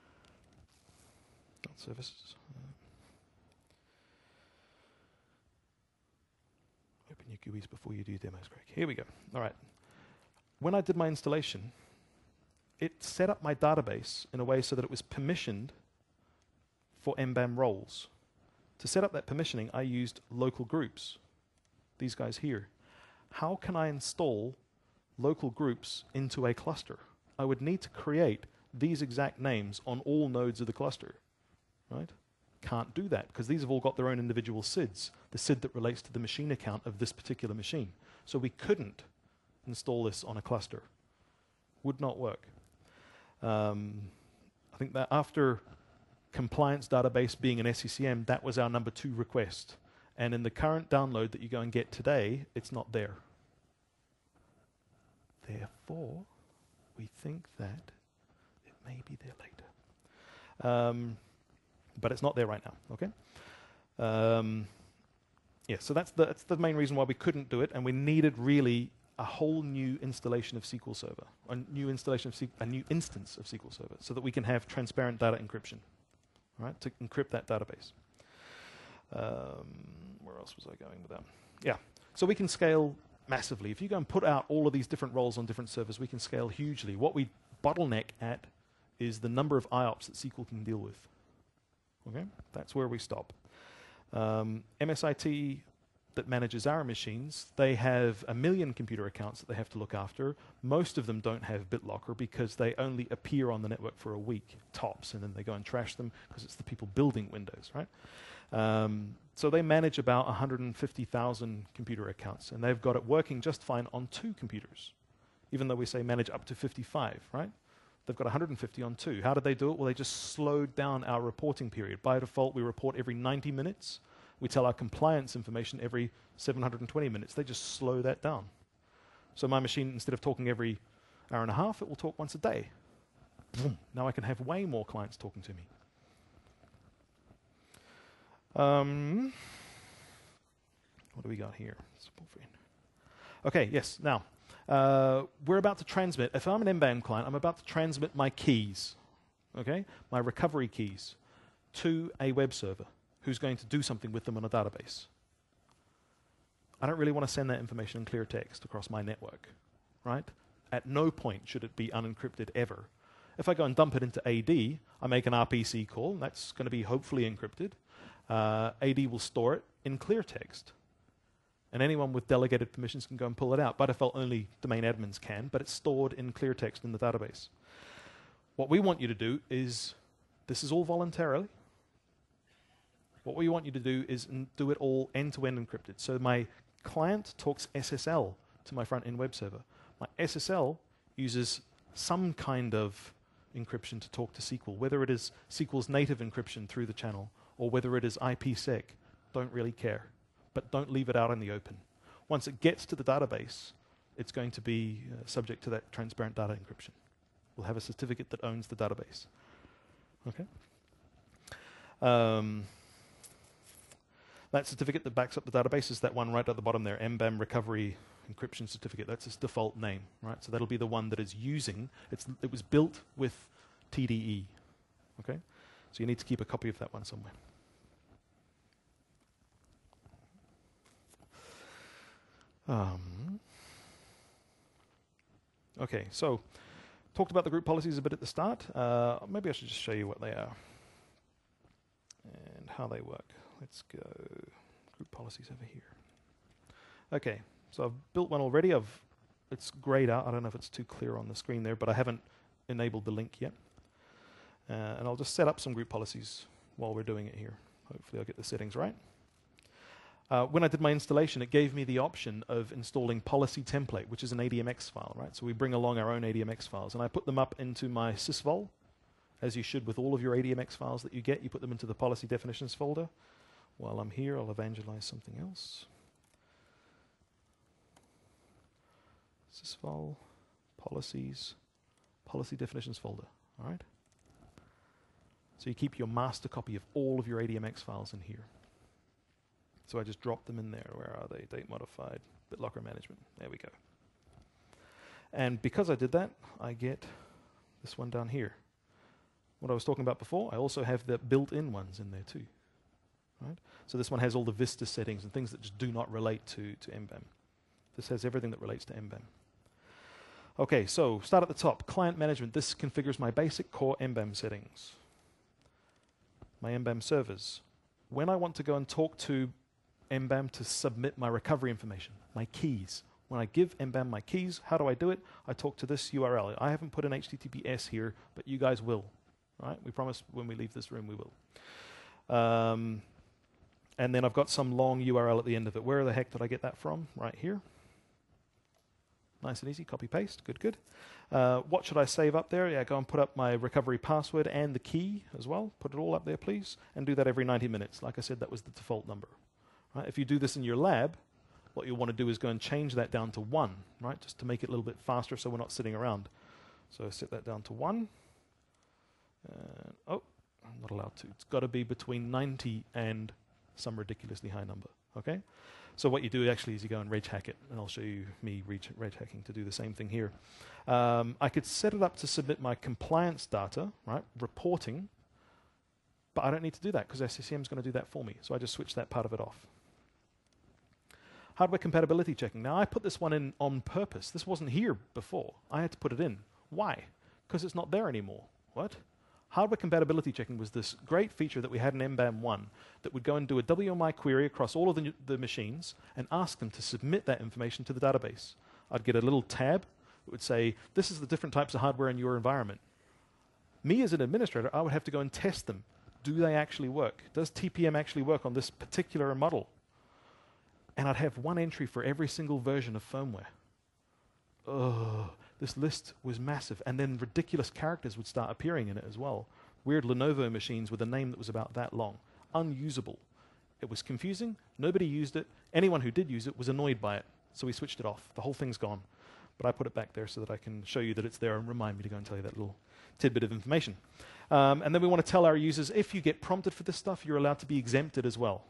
Not services. Uh, open your G U Is before you do demos, Craig. Here we go. All right. When I did my installation, it set up my database in a way so that it was permissioned for M BAM roles. To set up that permissioning, I used local groups. These guys here. How can I install local groups into a cluster? I would need to create these exact names on all nodes of the cluster, right? Can't do that because these have all got their own individual S I Ds, the S I D that relates to the machine account of this particular machine. So we couldn't install this on a cluster. Would not work. Um, I think that after compliance database being an S C C M, that was our number two request. And in the current download that you go and get today, it's not there. Therefore, we think that it may be there later. Um, but it's not there right now, okay? Um, yeah, so that's the, that's the main reason why we couldn't do it, and we needed really a whole new installation of S Q L Server, a new installation of S Q L, a new instance of S Q L Server, so that we can have transparent data encryption, right, to encrypt that database. Um, where else was I going with that? Yeah, so we can scale massively. If you go and put out all of these different roles on different servers, we can scale hugely. What we bottleneck at is the number of I O P S that S Q L can deal with. Okay, that's where we stop. Um, M S I T that manages our machines, they have a million computer accounts that they have to look after. Most of them don't have BitLocker because they only appear on the network for a week, tops, and then they go and trash them because it's the people building Windows, right? Um, so they manage about one hundred fifty thousand computer accounts, and they've got it working just fine on two computers, even though we say manage up to fifty-five, right? They've got one hundred fifty on two. How did they do it? Well, they just slowed down our reporting period. By default, we report every ninety minutes. We tell our compliance information every seven hundred twenty minutes. They just slow that down. So my machine, instead of talking every hour and a half, it will talk once a day. Boom. Now I can have way more clients talking to me. Um, what do we got here? Okay, yes, now, uh, we're about to transmit. If I'm an M BAM client, I'm about to transmit my keys, okay, my recovery keys, to a web server who's going to do something with them on a database. I don't really want to send that information in clear text across my network, right? At no point should it be unencrypted ever. If I go and dump it into A D, I make an R P C call, and that's going to be hopefully encrypted. Uh, A D will store it in clear text. And anyone with delegated permissions can go and pull it out. By default, only domain admins can, but it's stored in clear text in the database. What we want you to do is, this is all voluntarily. What we want you to do is do it all end-to-end encrypted. So my client talks S S L to my front-end web server. My S S L uses some kind of encryption to talk to S Q L, whether it is S Q L's native encryption through the channel or whether it is I P sec, don't really care. But don't leave it out in the open. Once it gets to the database, it's going to be uh, subject to that transparent data encryption. We'll have a certificate that owns the database. Okay. Um, that certificate that backs up the database is that one right at the bottom there, M B A M Recovery Encryption Certificate. That's its default name, right? So that'll be the one that is using, it's, it was built with T D E, okay? So you need to keep a copy of that one somewhere. Um, okay, so talked about the group policies a bit at the start. Uh, maybe I should just show you what they are and how they work. Let's go group policies over here. Okay, so I've built one already. I've, it's grayed out. I don't know if it's too clear on the screen there, but I haven't enabled the link yet. Uh, and I'll just set up some group policies while we're doing it here. Hopefully I'll get the settings right. Uh, when I did my installation, it gave me the option of installing policy template, which is an A D M X file, right? So we bring along our own A D M X files, and I put them up into my sysvol, as you should with all of your A D M X files that you get. You put them into the policy definitions folder. While I'm here, I'll evangelize something else. Sysvol, policies, policy definitions folder, all right? So you keep your master copy of all of your A D M X files in here. So I just dropped them in there. Where are they? Date modified, BitLocker management. There we go. And because I did that, I get this one down here. What I was talking about before, I also have the built-in ones in there too. Right? So this one has all the Vista settings and things that just do not relate to, to M B A M. This has everything that relates to M B A M. Okay, so start at the top. Client management. This configures my basic core M B A M settings. My M B A M servers. When I want to go and talk to M B A M to submit my recovery information, my keys. When I give M B A M my keys, how do I do it? I talk to this U R L. I haven't put an H T T P S here, but you guys will. Right? We promise when we leave this room we will. Um, and then I've got some long U R L at the end of it. Where the heck did I get that from? Right here. Nice and easy, copy paste, good, good. Uh, what should I save up there? Yeah, go and put up my recovery password and the key as well. Put it all up there, please, and do that every ninety minutes. Like I said, that was the default number. Right? If you do this in your lab, what you'll want to do is go and change that down to one, right? Just to make it a little bit faster so we're not sitting around. So set that down to one. Uh, oh, I'm not allowed to. It's got to be between ninety and some ridiculously high number, okay? So what you do actually is you go and reg hack it, and I'll show you me reg, reg hacking to do the same thing here. Um, I could set it up to submit my compliance data, right, reporting, but I don't need to do that because S C C M is going to do that for me. So I just switch that part of it off. Hardware compatibility checking. Now I put this one in on purpose. This wasn't here before. I had to put it in. Why? Because it's not there anymore. What? Hardware compatibility checking was this great feature that we had in M B A M one that would go and do a W M I query across all of the, the machines and ask them to submit that information to the database. I'd get a little tab that would say, this is the different types of hardware in your environment. Me as an administrator, I would have to go and test them. Do they actually work? Does T P M actually work on this particular model? And I'd have one entry for every single version of firmware. Ugh. This list was massive, and then ridiculous characters would start appearing in it as well. Weird Lenovo machines with a name that was about that long. Unusable. It was confusing. Nobody used it. Anyone who did use it was annoyed by it, so we switched it off. The whole thing's gone. But I put it back there so that I can show you that it's there and remind me to go and tell you that little tidbit of information. Um, and then we want to tell our users, if you get prompted for this stuff, you're allowed to be exempted as well.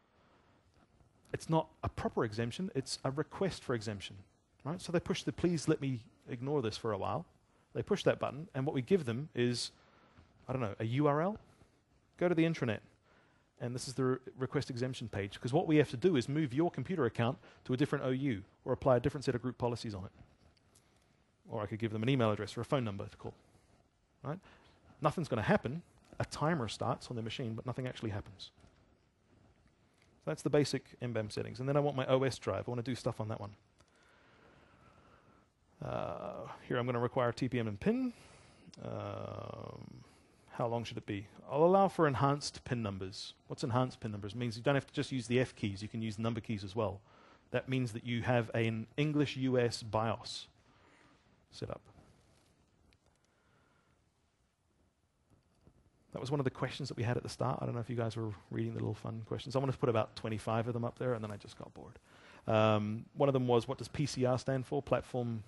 It's not a proper exemption. It's a request for exemption. Right? So they push the please let me ignore this for a while. They push that button, and what we give them is, I don't know, a U R L. Go to the intranet, and this is the re request exemption page, because what we have to do is move your computer account to a different O U, or apply a different set of group policies on it. Or I could give them an email address or a phone number to call. Right? Nothing's going to happen. A timer starts on the machine, but nothing actually happens. So that's the basic M B A M settings. And then I want my O S drive. I want to do stuff on that one. Uh, here I'm going to require T P M and PIN. Um, how long should it be? I'll allow for enhanced PIN numbers. What's enhanced PIN numbers? It means you don't have to just use the F keys. You can use the number keys as well. That means that you have an English U S BIOS set up. That was one of the questions that we had at the start. I don't know if you guys were reading the little fun questions. I wanted to put about twenty-five of them up there, and then I just got bored. Um, one of them was, what does P C R stand for? Platform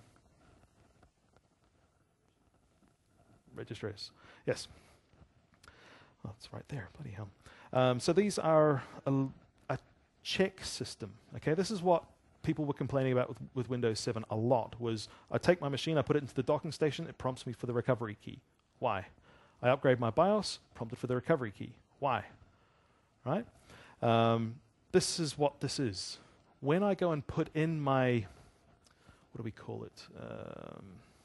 Registers. Yes. Oh, it's right there. Bloody hell. Um, so these are a, a check system. Okay, this is what people were complaining about with, with Windows seven a lot. Was I take my machine, I put it into the docking station, it prompts me for the recovery key. Why? I upgrade my BIOS, prompted for the recovery key. Why? Right? Um, this is what this is. When I go and put in my, what do we call it? Um,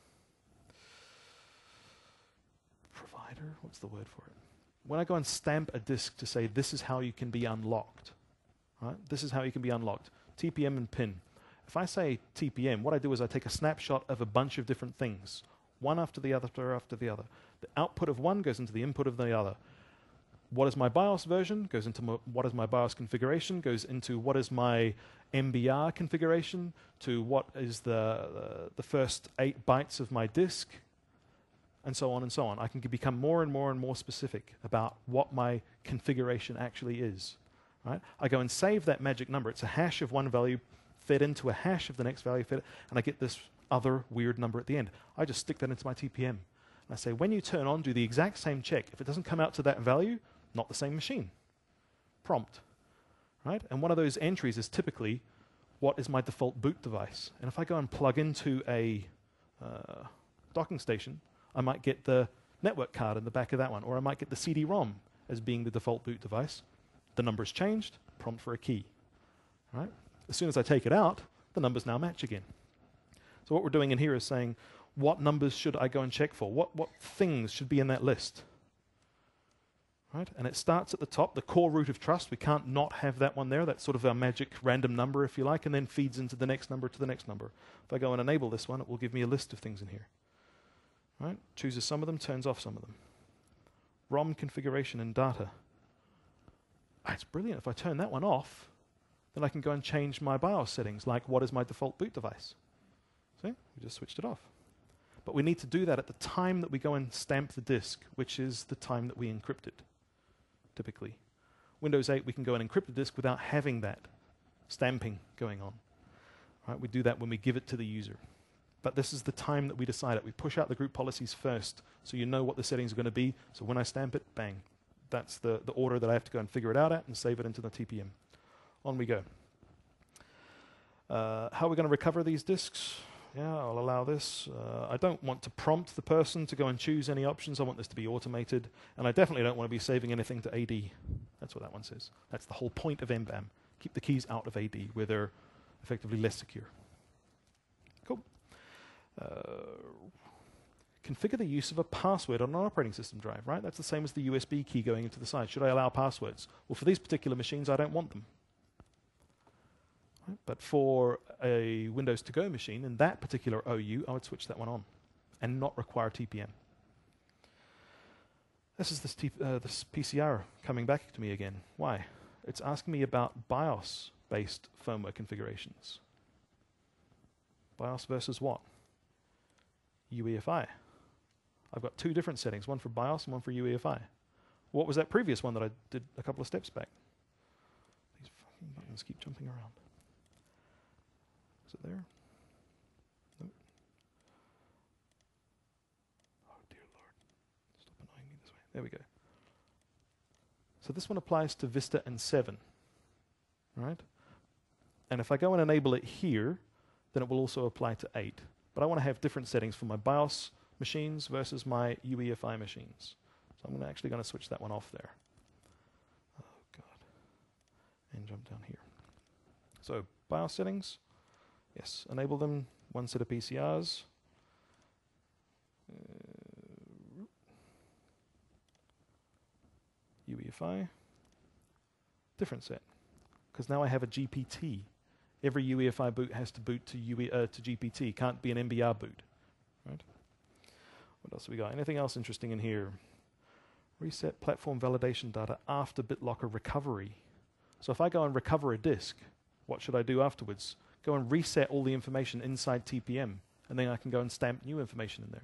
provider? What's the word for it? When I go and stamp a disk to say this is how you can be unlocked, right? This is how you can be unlocked. T P M and PIN. If I say T P M, what I do is I take a snapshot of a bunch of different things, one after the other after the other. The output of one goes into the input of the other. What is my BIOS version? Goes into my, what is my BIOS configuration? Goes into what is my M B R configuration? To what is the, the, the first eight bytes of my disk? And so on and so on. I can become more and more and more specific about what my configuration actually is. Right? I go and save that magic number. It's a hash of one value fed into a hash of the next value fed, and I get this other weird number at the end. I just stick that into my T P M. And I say, when you turn on, do the exact same check. If it doesn't come out to that value, not the same machine. Prompt. Right? And one of those entries is typically, what is my default boot device? And if I go and plug into a uh, docking station, I might get the network card in the back of that one, or I might get the C D ROM as being the default boot device. The number's changed, prompt for a key. Right? As soon as I take it out, the numbers now match again. So what we're doing in here is saying, what numbers should I go and check for? What, what things should be in that list? Right? And it starts at the top, the core root of trust. We can't not have that one there. That's sort of our magic random number, if you like, and then feeds into the next number to the next number. If I go and enable this one, it will give me a list of things in here. Right? Chooses some of them, turns off some of them. ROM configuration and data. Ah, it's brilliant. If I turn that one off, then I can go and change my BIOS settings, like what is my default boot device. See? We just switched it off. But we need to do that at the time that we go and stamp the disk, which is the time that we encrypt it, typically. Windows eight, we can go and encrypt the disk without having that stamping going on. Right? We do that when we give it to the user. But this is the time that we decide it. We push out the group policies first, so you know what the settings are going to be. So when I stamp it, bang. That's the, the order that I have to go and figure it out at and save it into the T P M. On we go. Uh, how are we going to recover these disks? Yeah, I'll allow this. Uh, I don't want to prompt the person to go and choose any options. I want this to be automated. And I definitely don't want to be saving anything to A D. That's what that one says. That's the whole point of M B A M. Keep the keys out of A D, where they're effectively less secure. Cool. Uh, configure the use of a password on an operating system drive, right? That's the same as the U S B key going into the side. Should I allow passwords? Well, for these particular machines, I don't want them. Right? But for a Windows to go machine, in that particular O U, I would switch that one on and not require T P M. This is this, T uh, this P C R coming back to me again. Why? It's asking me about BIOS-based firmware configurations. BIOS versus what? U E F I. I've got two different settings, one for BIOS and one for U E F I. What was that previous one that I did a couple of steps back? These fucking buttons keep jumping around. Is it there? Nope. Oh dear Lord. Stop annoying me this way. There we go. So this one applies to Vista and seven. Right? And if I go and enable it here, then it will also apply to eight. But I want to have different settings for my BIOS machines versus my U E F I machines. So I'm gonna actually going to switch that one off there. Oh, God. And jump down here. So BIOS settings. Yes, enable them. One set of P C Rs. Uh, U E F I. Different set. Because now I have a G P T. Every U E F I boot has to boot to, U E, uh, to G P T. Can't be an M B R boot. Right? What else have we got? Anything else interesting in here? Reset platform validation data after BitLocker recovery. So if I go and recover a disk, what should I do afterwards? Go and reset all the information inside T P M, and then I can go and stamp new information in there.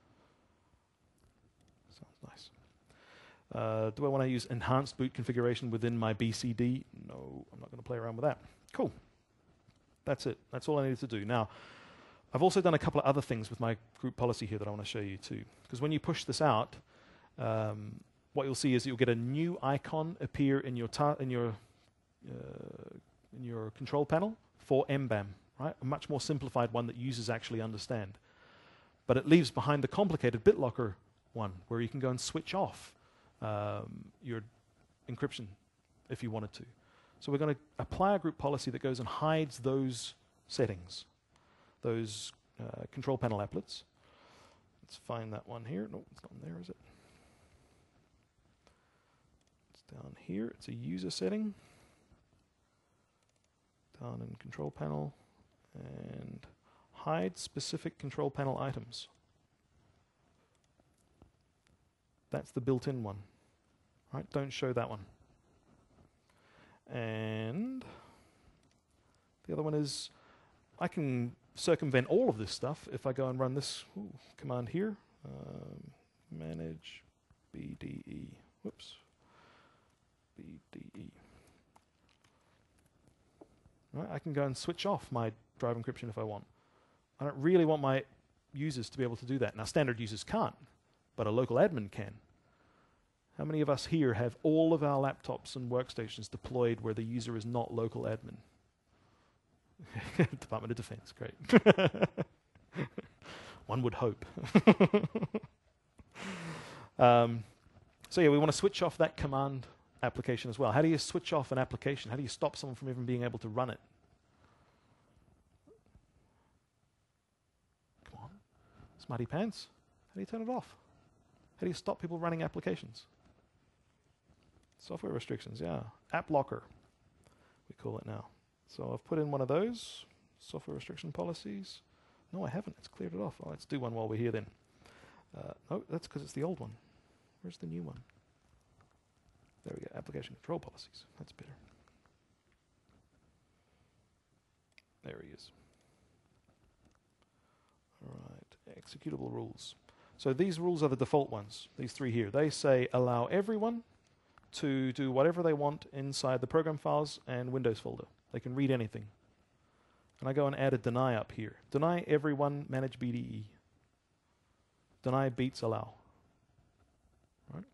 Sounds nice. Uh, do I want to use enhanced boot configuration within my B C D? No, I'm not going to play around with that. Cool. That's it. That's all I needed to do. Now, I've also done a couple of other things with my group policy here that I want to show you too. Because when you push this out, um, what you'll see is you'll get a new icon appear in your ta in your uh, in your control panel for M B A M, right? A much more simplified one that users actually understand. But it leaves behind the complicated BitLocker one, where you can go and switch off um, your encryption if you wanted to. So we're going to apply a group policy that goes and hides those settings, those uh, control panel applets. Let's find that one here. No, it's not in there, is it? It's down here. It's a user setting. Down in control panel. And hide specific control panel items. That's the built-in one. Right? Don't show that one. And the other one is I can circumvent all of this stuff if I go and run this ooh, command here. Um, manage B D E. Whoops. B D E. Right, I can go and switch off my drive encryption if I want. I don't really want my users to be able to do that. Now, standard users can't, but a local admin can. How many of us here have all of our laptops and workstations deployed where the user is not local admin? Department of Defense, great. One would hope. um, so yeah, we want to switch off that command application as well. How do you switch off an application? How do you stop someone from even being able to run it? Come on, smarty pants. How do you turn it off? How do you stop people running applications? Software restrictions, yeah. App locker, we call it now. So I've put in one of those software restriction policies. No, I haven't. It's cleared it off. Oh, let's do one while we're here then. Uh, no, that's because it's the old one. Where's the new one? There we go. Application control policies. That's better. There he is. All right. Executable rules. So these rules are the default ones. These three here. They say allow everyone to do whatever they want inside the program files and Windows folder. They can read anything. And I go and add a deny up here. Deny everyone manage B D E. Deny beats allow. Right?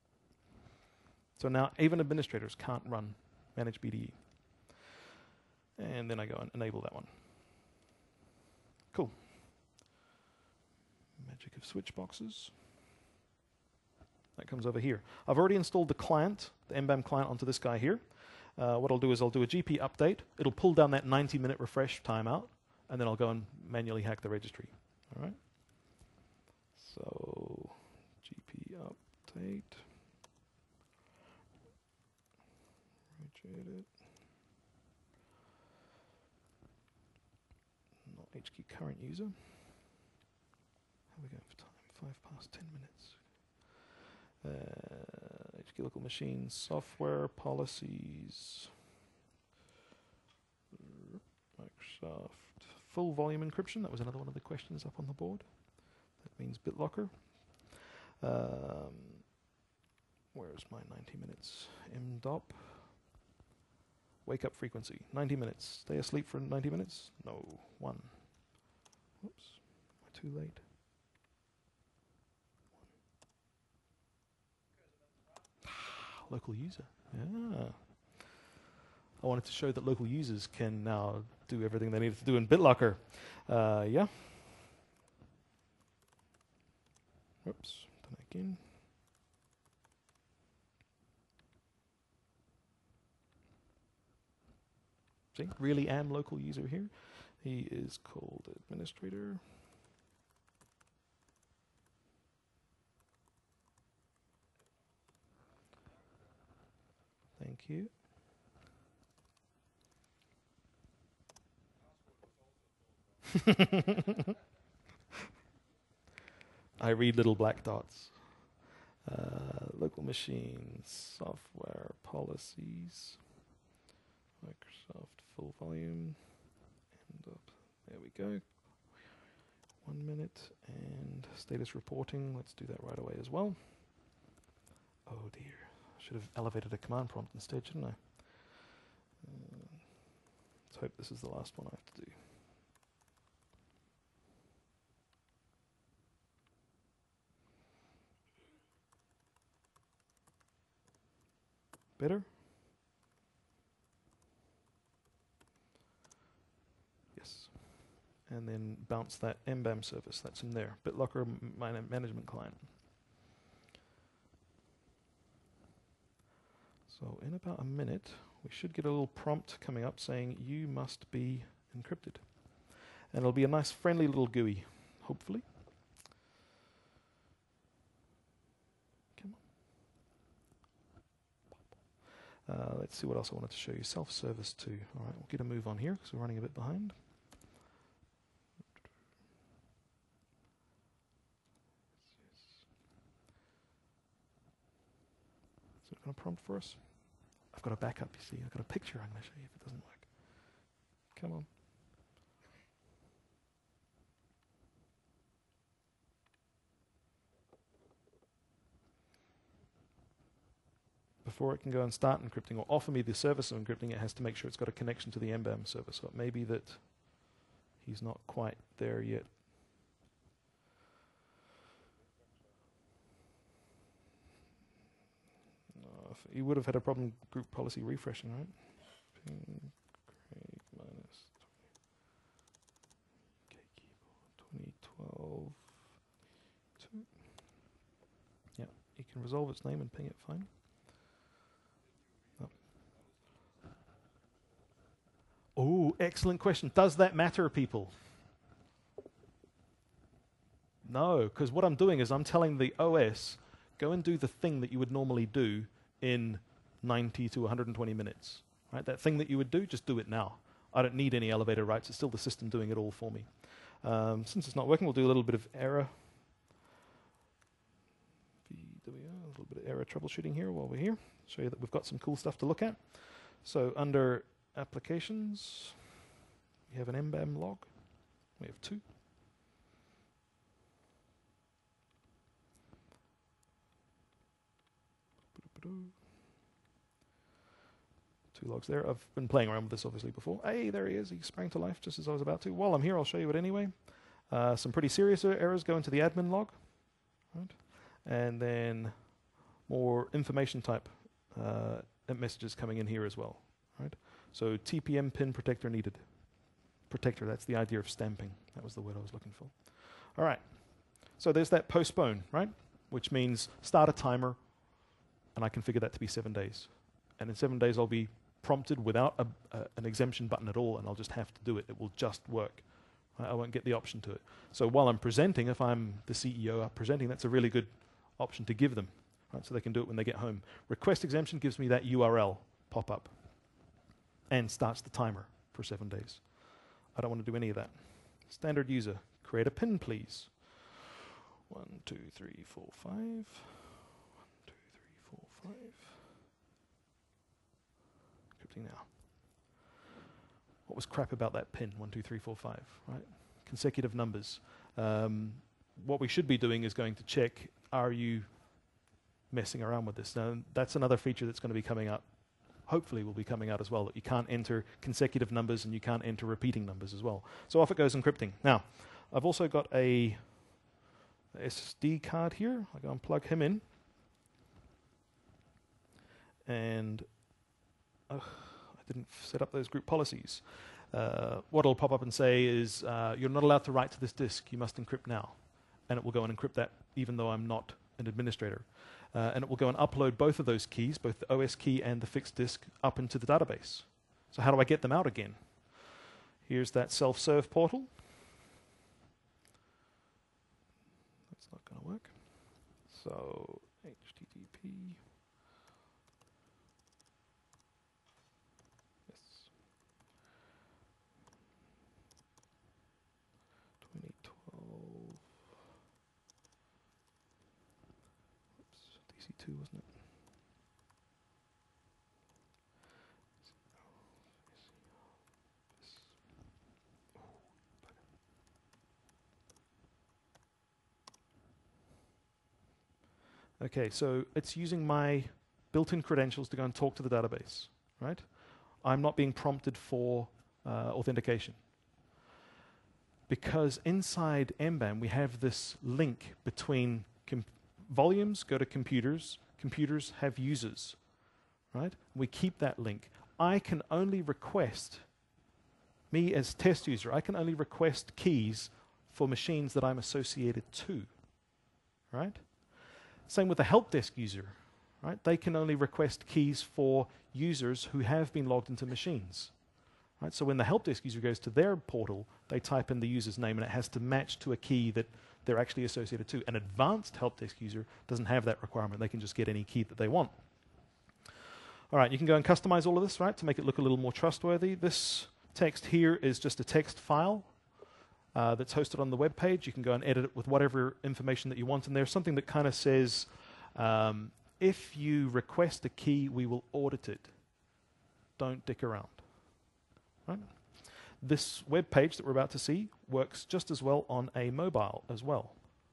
So now even administrators can't run manage B D E. And then I go and enable that one. Cool. Magic of switch boxes. That comes over here. I've already installed the client, the M B A M client, onto this guy here. Uh, what I'll do is I'll do a G P update. It'll pull down that ninety minute refresh timeout, and then I'll go and manually hack the registry. All right. So G P update. Edit. Not H key current user. How are we going for time? Five past ten minutes. Uh, H key local machine software policies. Microsoft full volume encryption. That was another one of the questions up on the board. That means BitLocker. Um, where's my ninety minutes? M D O P. Wake up frequency. ninety minutes. Stay asleep for ninety minutes? No. One. Whoops. Am I too late? Local user. Yeah. I wanted to show that local users can now do everything they needed to do in BitLocker. Uh, yeah. Whoops. Done it again. See, really am local user here. He is called administrator. Thank you. I read little black dots. Uh, local machines, software policies, Microsoft full volume. End up. There we go. One minute and status reporting. Let's do that right away as well. Oh dear. Should have elevated a command prompt instead, shouldn't I? Uh, Let's hope this is the last one I have to do. Better? Yes. And then bounce that M B A M service. That's in there. BitLocker man management client. So in about a minute, we should get a little prompt coming up saying you must be encrypted. And it'll be a nice friendly little G U I, hopefully. Uh, let's see what else I wanted to show you. Self-service too. All right, we'll get a move on here because we're running a bit behind. Is it going to prompt for us? I've got a backup, you see. I've got a picture I'm going to show you if it doesn't work. Come on. Before it can go and start encrypting or offer me the service of encrypting, it has to make sure it's got a connection to the M B A M server. So it may be that he's not quite there yet. Uh, he would have had a problem group policy refreshing, right? Ping Craig minus twenty twelve. Two. Yeah, you can resolve its name and ping it fine. Oh, excellent question. Does that matter, people? No, because what I'm doing is I'm telling the O S, go and do the thing that you would normally do in ninety to one hundred twenty minutes. Right? That thing that you would do, just do it now. I don't need any elevator rights. It's still the system doing it all for me. Um, since it's not working, we'll do a little bit of error. V W R, a little bit of error troubleshooting here while we're here. Show you that we've got some cool stuff to look at. So under applications, we have an M B A M log. We have two. Two logs there. I've been playing around with this obviously before. Hey, there he is. He sprang to life just as I was about to. While I'm here, I'll show you it anyway. Uh, some pretty serious er errors go into the admin log. Right? And then more information type uh, messages coming in here as well. Right? So T P M pin protector needed. Protector, that's the idea of stamping. That was the word I was looking for. All right. So there's that postpone, right? Which means start a timer, and I configure that to be seven days. And in seven days, I'll be prompted without a, a, an exemption button at all, and I'll just have to do it. It will just work. Right? I won't get the option to it. So while I'm presenting, if I'm the C E O I'm presenting, that's a really good option to give them, right? So they can do it when they get home. Request exemption gives me that U R L pop-up and starts the timer for seven days. I don't want to do any of that. Standard user, create a pin, please. One, two, three, four, five. One, two, three, four, five. Encrypting now. What was crap about that pin? One, two, three, four, five, right? Consecutive numbers. Um, what we should be doing is going to check, are you messing around with this? Now, that's another feature that's going to be coming up. Hopefully will be coming out as well, that you can't enter consecutive numbers and you can't enter repeating numbers as well. So off it goes encrypting. Now, I've also got a S S D card here. I go and plug him in. And uh, I didn't set up those group policies. Uh, what it'll pop up and say is, uh, you're not allowed to write to this disk. You must encrypt now. And it will go and encrypt that even though I'm not an administrator. Uh, and it will go and upload both of those keys, both the O S key and the fixed disk, up into the database. So how do I get them out again? Here's that self-serve portal. That's not going to work. So H T T P. Yes. twenty twelve. D C two, wasn't it? Okay, so it's using my built-in credentials to go and talk to the database, right? I'm not being prompted for uh, authentication. Because inside M BAM, we have this link between volumes go to computers, computers have users, right? We keep that link. I can only request, me as test user, I can only request keys for machines that I'm associated to, right? Same with the help desk user, right? They can only request keys for users who have been logged into machines. Right, so when the help desk user goes to their portal, they type in the user's name and it has to match to a key that they're actually associated to. An advanced help desk user doesn't have that requirement. They can just get any key that they want. All right, you can go and customize all of this, right, to make it look a little more trustworthy. This text here is just a text file uh, that's hosted on the web page. You can go and edit it with whatever information that you want in there. Something that kind of says, um, if you request a key, we will audit it. Don't dick around. Right. This web page that we're about to see works just as well on a mobile as well.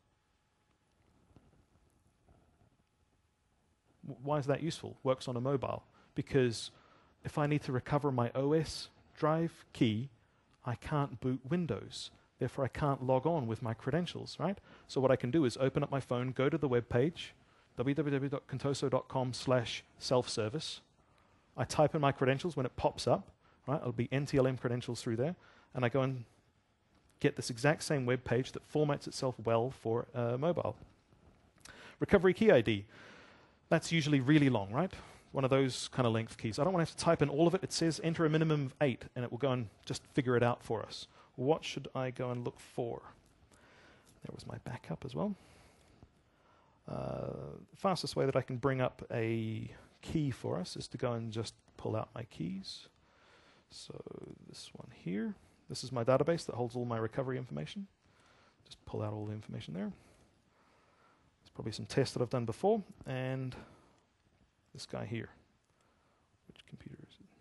W- why is that useful? Works on a mobile. Because if I need to recover my O S drive key, I can't boot Windows. Therefore, I can't log on with my credentials, right? So what I can do is open up my phone, go to the web page, w w w dot contoso dot com slash self-service. I type in my credentials when it pops up. Right, it'll be N T L M credentials through there, and I go and get this exact same web page that formats itself well for uh, mobile. Recovery key I D. That's usually really long, right? One of those kind of length keys. I don't want to have to type in all of it. It says enter a minimum of eight, and it will go and just figure it out for us. What should I go and look for? There was my backup as well. Uh, the fastest way that I can bring up a key for us is to go and just pull out my keys. So this one here, this is my database that holds all my recovery information. Just pull out all the information there. There's probably some tests that I've done before. And this guy here. Which computer is it?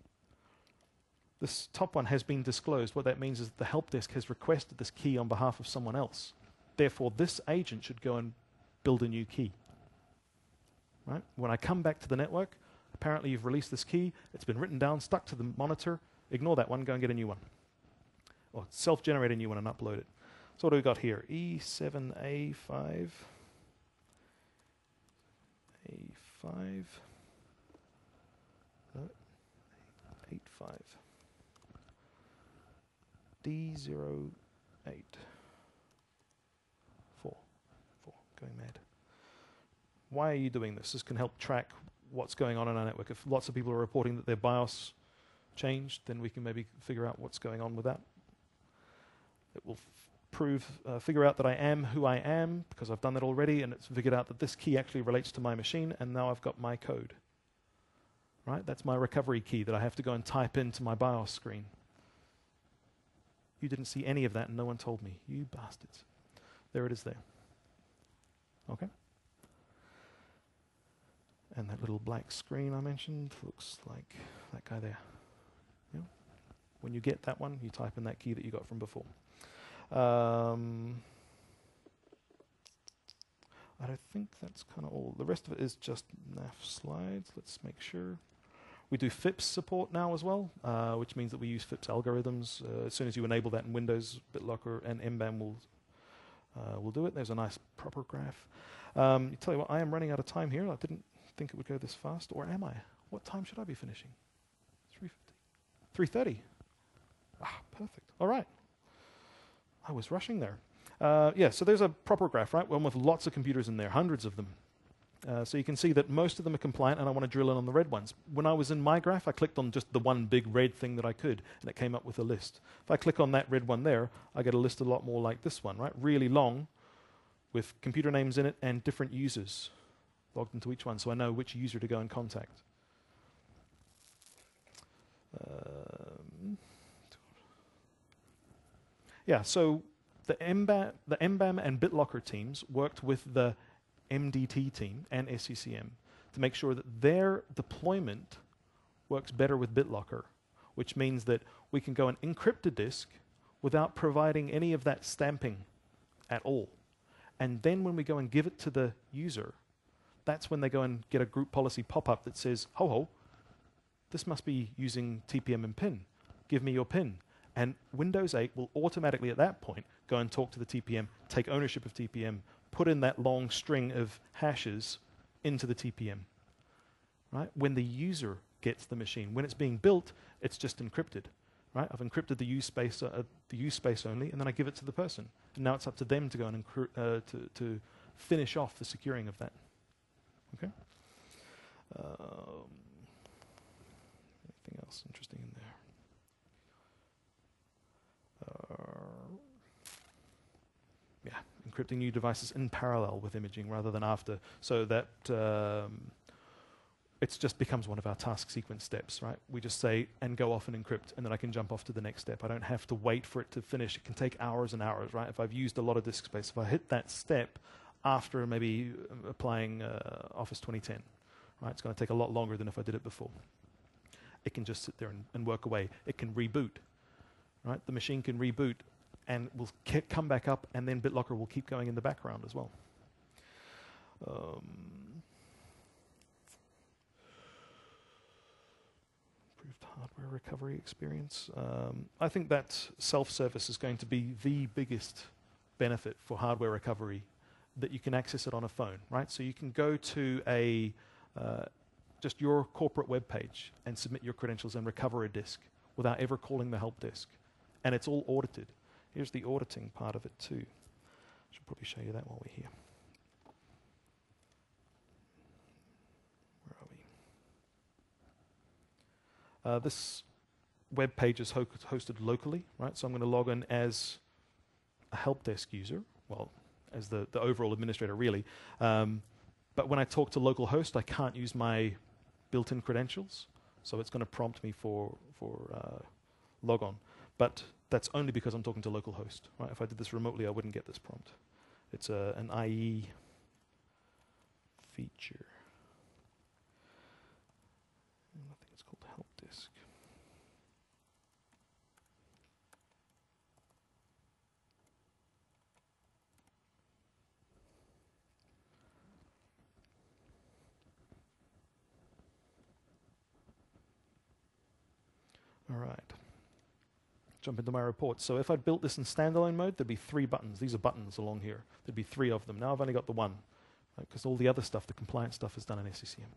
This top one has been disclosed. What that means is that the help desk has requested this key on behalf of someone else. Therefore, this agent should go and build a new key. Right? When I come back to the network, apparently you've released this key, it's been written down, stuck to the monitor, ignore that one, go and get a new one. Or self-generate a new one and upload it. So what do we got here? E seven A five. A five. No. eight five. D zero eight. four. four. Going mad. Why are you doing this? This can help track what's going on in our network. If lots of people are reporting that their BIOS changed, then we can maybe figure out what's going on with that. It will f prove, uh, figure out that I am who I am, because I've done that already, and it's figured out that this key actually relates to my machine, and now I've got my code. Right? That's my recovery key that I have to go and type into my BIOS screen. You didn't see any of that, and no one told me. You bastards. There it is there. Okay? And that little black screen I mentioned looks like that guy there. Yeah. When you get that one, you type in that key that you got from before. Um, I don't think that's kind of all. The rest of it is just N A F slides. Let's make sure. We do F I P S support now as well, uh, which means that we use F I P S algorithms. Uh, as soon as you enable that in Windows, BitLocker and M BAM will, uh, will do it. There's a nice proper graph. Um, you tell you what, I am running out of time here. I didn't think it would go this fast, or am I? What time should I be finishing? three fifty. three thirty. Ah, perfect. All right. I was rushing there. Uh, yeah, so there's a proper graph, right? One with lots of computers in there, hundreds of them. Uh, so you can see that most of them are compliant, and I want to drill in on the red ones. When I was in my graph, I clicked on just the one big red thing that I could, and it came up with a list. If I click on that red one there, I get a list a lot more like this one, right? Really long, with computer names in it and different users logged into each one, so I know which user to go and contact. Um, yeah, so the M BAM, the M BAM and BitLocker teams worked with the M D T team and S C C M to make sure that their deployment works better with BitLocker, which means that we can go and encrypt a disk without providing any of that stamping at all. And then when we go and give it to the user, that's when they go and get a group policy pop-up that says, ho ho, this must be using T P M and PIN. give me your PIN. And Windows eight will automatically at that point go and talk to the T P M, take ownership of T P M, put in that long string of hashes into the T P M. Right? When the user gets the machine, when it's being built, it's just encrypted. Right? I've encrypted the use space, uh, the use space only, and then I give it to the person. And now it's up to them to go and encrypt, uh, to, to finish off the securing of that. Okay. Um, anything else interesting in there? Uh, yeah, encrypting new devices in parallel with imaging rather than after, so that um, it just becomes one of our task sequence steps, right? We just say, and go off and encrypt, and then I can jump off to the next step. I don't have to wait for it to finish. It can take hours and hours, right? If I've used a lot of disk space, if I hit that step after maybe applying uh, Office twenty ten, right? It's going to take a lot longer than if I did it before. It can just sit there and, and work away. It can reboot, right? The machine can reboot and will come back up, and then BitLocker will keep going in the background as well. Um, improved hardware recovery experience. Um, I think that self-service is going to be the biggest benefit for hardware recovery, that you can access it on a phone, right? So you can go to a uh, just your corporate web page and submit your credentials and recover a disk without ever calling the help desk. And it's all audited. Here's the auditing part of it too. Should probably show you that while we're here. Where are we? Uh, this web page is ho hosted locally, right? So I'm going to log in as a help desk user, well, as the, the overall administrator really. Um, but when I talk to localhost, I can't use my built-in credentials, so it's going to prompt me for, for uh, logon. But that's only because I'm talking to localhost, right? If I did this remotely, I wouldn't get this prompt. It's a, an I E feature. I think it's called help desk. All right. Jump into my report. So if I'd built this in standalone mode, there'd be three buttons. These are buttons along here. There'd be three of them. Now I've only got the one, because right, all the other stuff, the compliance stuff, is done in S C C M.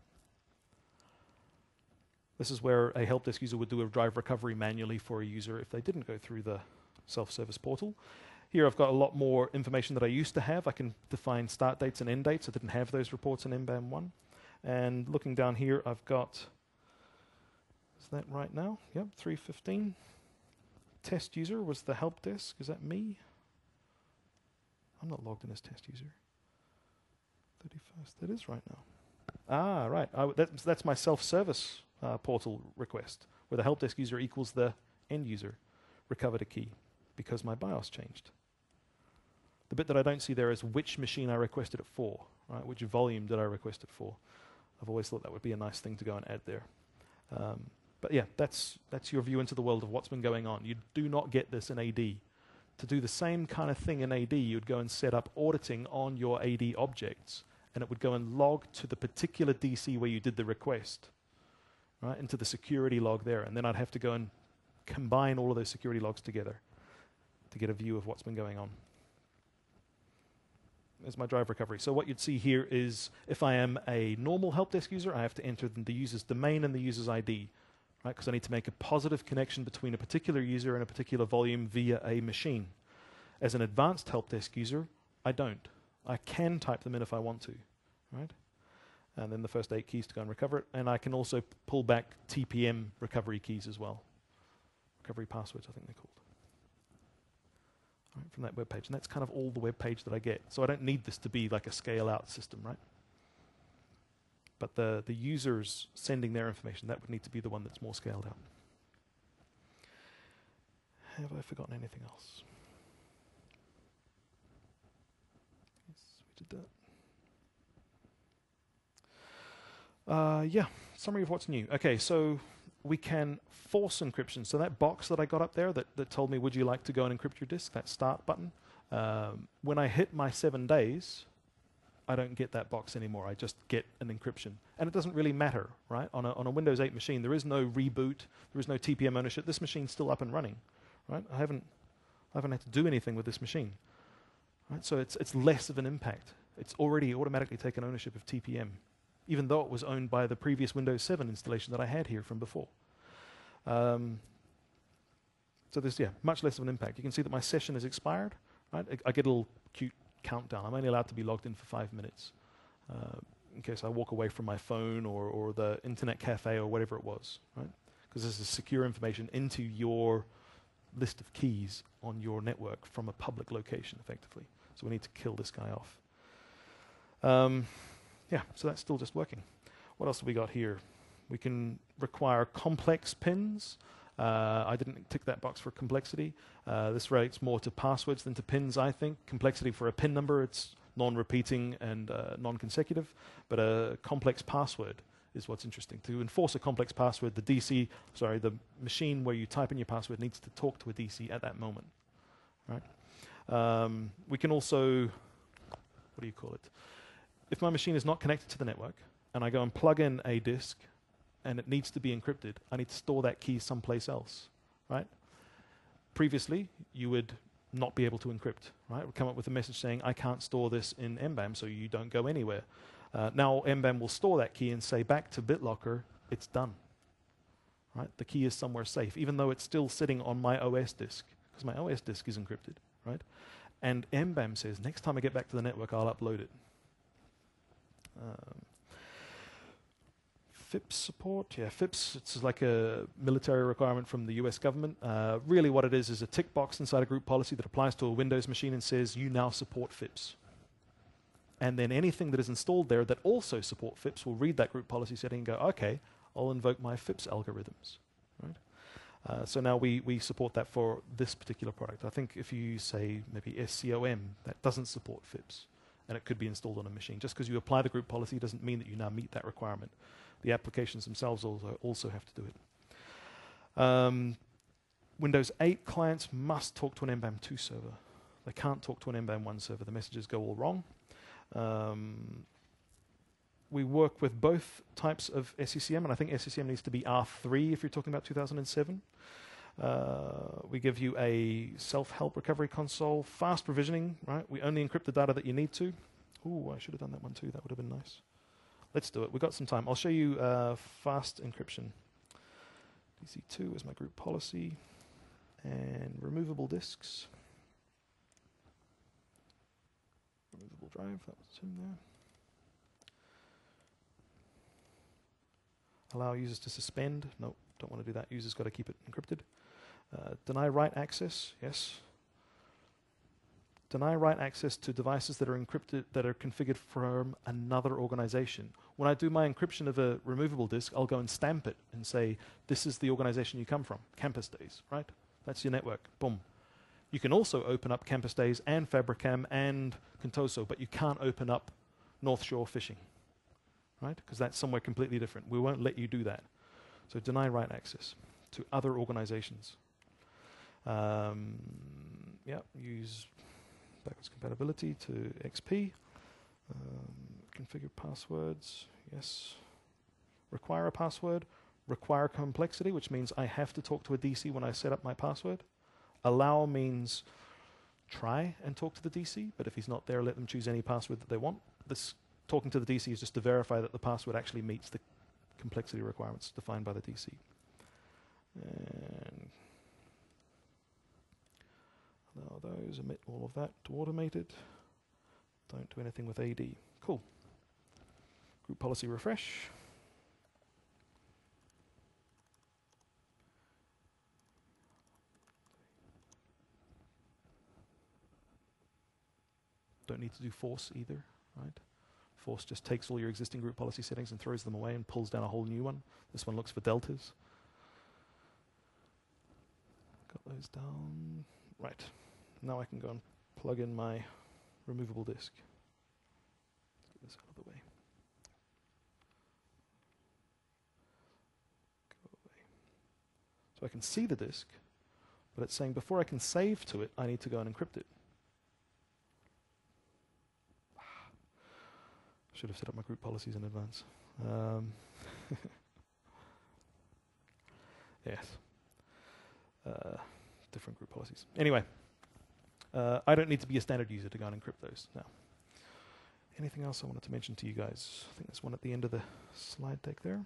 This is where a help desk user would do a drive recovery manually for a user if they didn't go through the self-service portal. Here I've got a lot more information that I used to have. I can define start dates and end dates. I didn't have those reports in M BAM one. And looking down here, I've got, is that right now? Yep, three fifteen. Test user was the help desk. Is that me? I'm not logged in as test user. thirty-first, that is right now. Ah, right. I, that's, that's my self-service uh, portal request, where the help desk user equals the end user. Recovered a key, because my BIOS changed. The bit that I don't see there is which machine I requested it for, right? Which volume did I request it for? I've always thought that would be a nice thing to go and add there. Um, But yeah, that's, that's your view into the world of what's been going on. You do not get this in A D. To do the same kind of thing in A D, you'd go and set up auditing on your A D objects, and it would go and log to the particular D C where you did the request, right, into the security log there. And then I'd have to go and combine all of those security logs together to get a view of what's been going on. There's my drive recovery. So what you'd see here is, if I am a normal help desk user, I have to enter the user's domain and the user's I D. Because I need to make a positive connection between a particular user and a particular volume via a machine. As an advanced help desk user, I don't. I can type them in if I want to, right? And then the first eight keys to go and recover it. And I can also pull back T P M recovery keys as well. Recovery passwords, I think they're called. All right, from that web page. And that's kind of all the web page that I get. So I don't need this to be like a scale-out system, right? But the, the users sending their information, that would need to be the one that's more scaled out. Have I forgotten anything else? Yes, we did that. Uh, yeah, summary of what's new. Okay, so we can force encryption. So that box that I got up there that, that told me, would you like to go and encrypt your disk, that start button, um, when I hit my seven days, I don't get that box anymore. I just get an encryption. And it doesn't really matter, right? On a, on a Windows eight machine, there is no reboot, there is no T P M ownership. This machine's still up and running, right? I haven't, I haven't had to do anything with this machine, right? So it's, it's less of an impact. It's already automatically taken ownership of T P M, even though it was owned by the previous Windows seven installation that I had here from before. Um, so there's, yeah, much less of an impact. You can see that my session has expired, right? I, I get a little cute countdown. I'm only allowed to be logged in for five minutes uh, in case I walk away from my phone or, or the internet cafe or whatever it was, right? Because this is secure information into your list of keys on your network from a public location, effectively. So we need to kill this guy off. Um, yeah, so that's still just working. What else have we got here? We can require complex pins. Uh, I didn't tick that box for complexity. Uh, this relates more to passwords than to pins, I think. Complexity for a pin number, it's non-repeating and uh, non-consecutive, but a complex password is what's interesting. To enforce a complex password, the D C, sorry, the machine where you type in your password needs to talk to a D C at that moment, right? Um, we can also, what do you call it? If my machine is not connected to the network and I go and plug in a disk and it needs to be encrypted, I need to store that key someplace else, right? Previously, you would not be able to encrypt, right? It would come up with a message saying, I can't store this in M BAM, so you don't go anywhere. Uh, now M BAM will store that key and say back to BitLocker, it's done, right? The key is somewhere safe, even though it's still sitting on my O S disk, because my O S disk is encrypted, right? And M BAM says, next time I get back to the network, I'll upload it. Um, FIPS support, yeah, FIPS, it's like a military requirement from the U S government. Uh, really what it is is a tick box inside a group policy that applies to a Windows machine and says, you now support FIPS. And then anything that is installed there that also support FIPS will read that group policy setting and go, okay, I'll invoke my FIPS algorithms, right? Uh, so now we, we support that for this particular product. I think if you say maybe S C O M, that doesn't support FIPS, and it could be installed on a machine. Just because you apply the group policy doesn't mean that you now meet that requirement. The applications themselves also, also have to do it. Um, Windows eight clients must talk to an M BAM two server. They can't talk to an M BAM one server. The messages go all wrong. Um, we work with both types of S C C M, and I think S C C M needs to be R three if you're talking about two thousand seven. Uh, we give you a self-help recovery console, fast provisioning, right? We only encrypt the data that you need to. Ooh, I should have done that one too. That would have been nice. Let's do it. We've got some time. I'll show you uh, fast encryption. D C two is my group policy. And removable disks. Removable drive, that was in there. Allow users to suspend. No, don't want to do that. Users got to keep it encrypted. Uh, deny write access. Yes. Deny write access to devices that are encrypted, that are configured from another organization. When I do my encryption of a removable disk, I'll go and stamp it and say, this is the organization you come from, Campus Days, right? That's your network. Boom. You can also open up Campus Days and Fabricam and Contoso, but you can't open up North Shore Phishing, right? Because that's somewhere completely different. We won't let you do that. So deny write access to other organizations. Um, yeah, use backwards compatibility to X P. Um, configure passwords, yes. Require a password. Require complexity, which means I have to talk to a D C when I set up my password. Allow means try and talk to the D C, but if he's not there, let them choose any password that they want. This talking to the D C is just to verify that the password actually meets the complexity requirements defined by the D C. And allow those, omit all of that to automate it. Don't do anything with A D. Cool. Group policy refresh. Don't need to do force either, right? Force just takes all your existing group policy settings and throws them away and pulls down a whole new one. This one looks for deltas. Got those down. Right. Now I can go and plug in my removable disk. Let's get this out of the way. Go away. So I can see the disk, but it's saying before I can save to it, I need to go and encrypt it. Should have set up my group policies in advance. Um, yes. Uh, different group policies. Anyway, uh, I don't need to be a standard user to go and encrypt those now. Anything else I wanted to mention to you guys? I think there's one at the end of the slide deck there.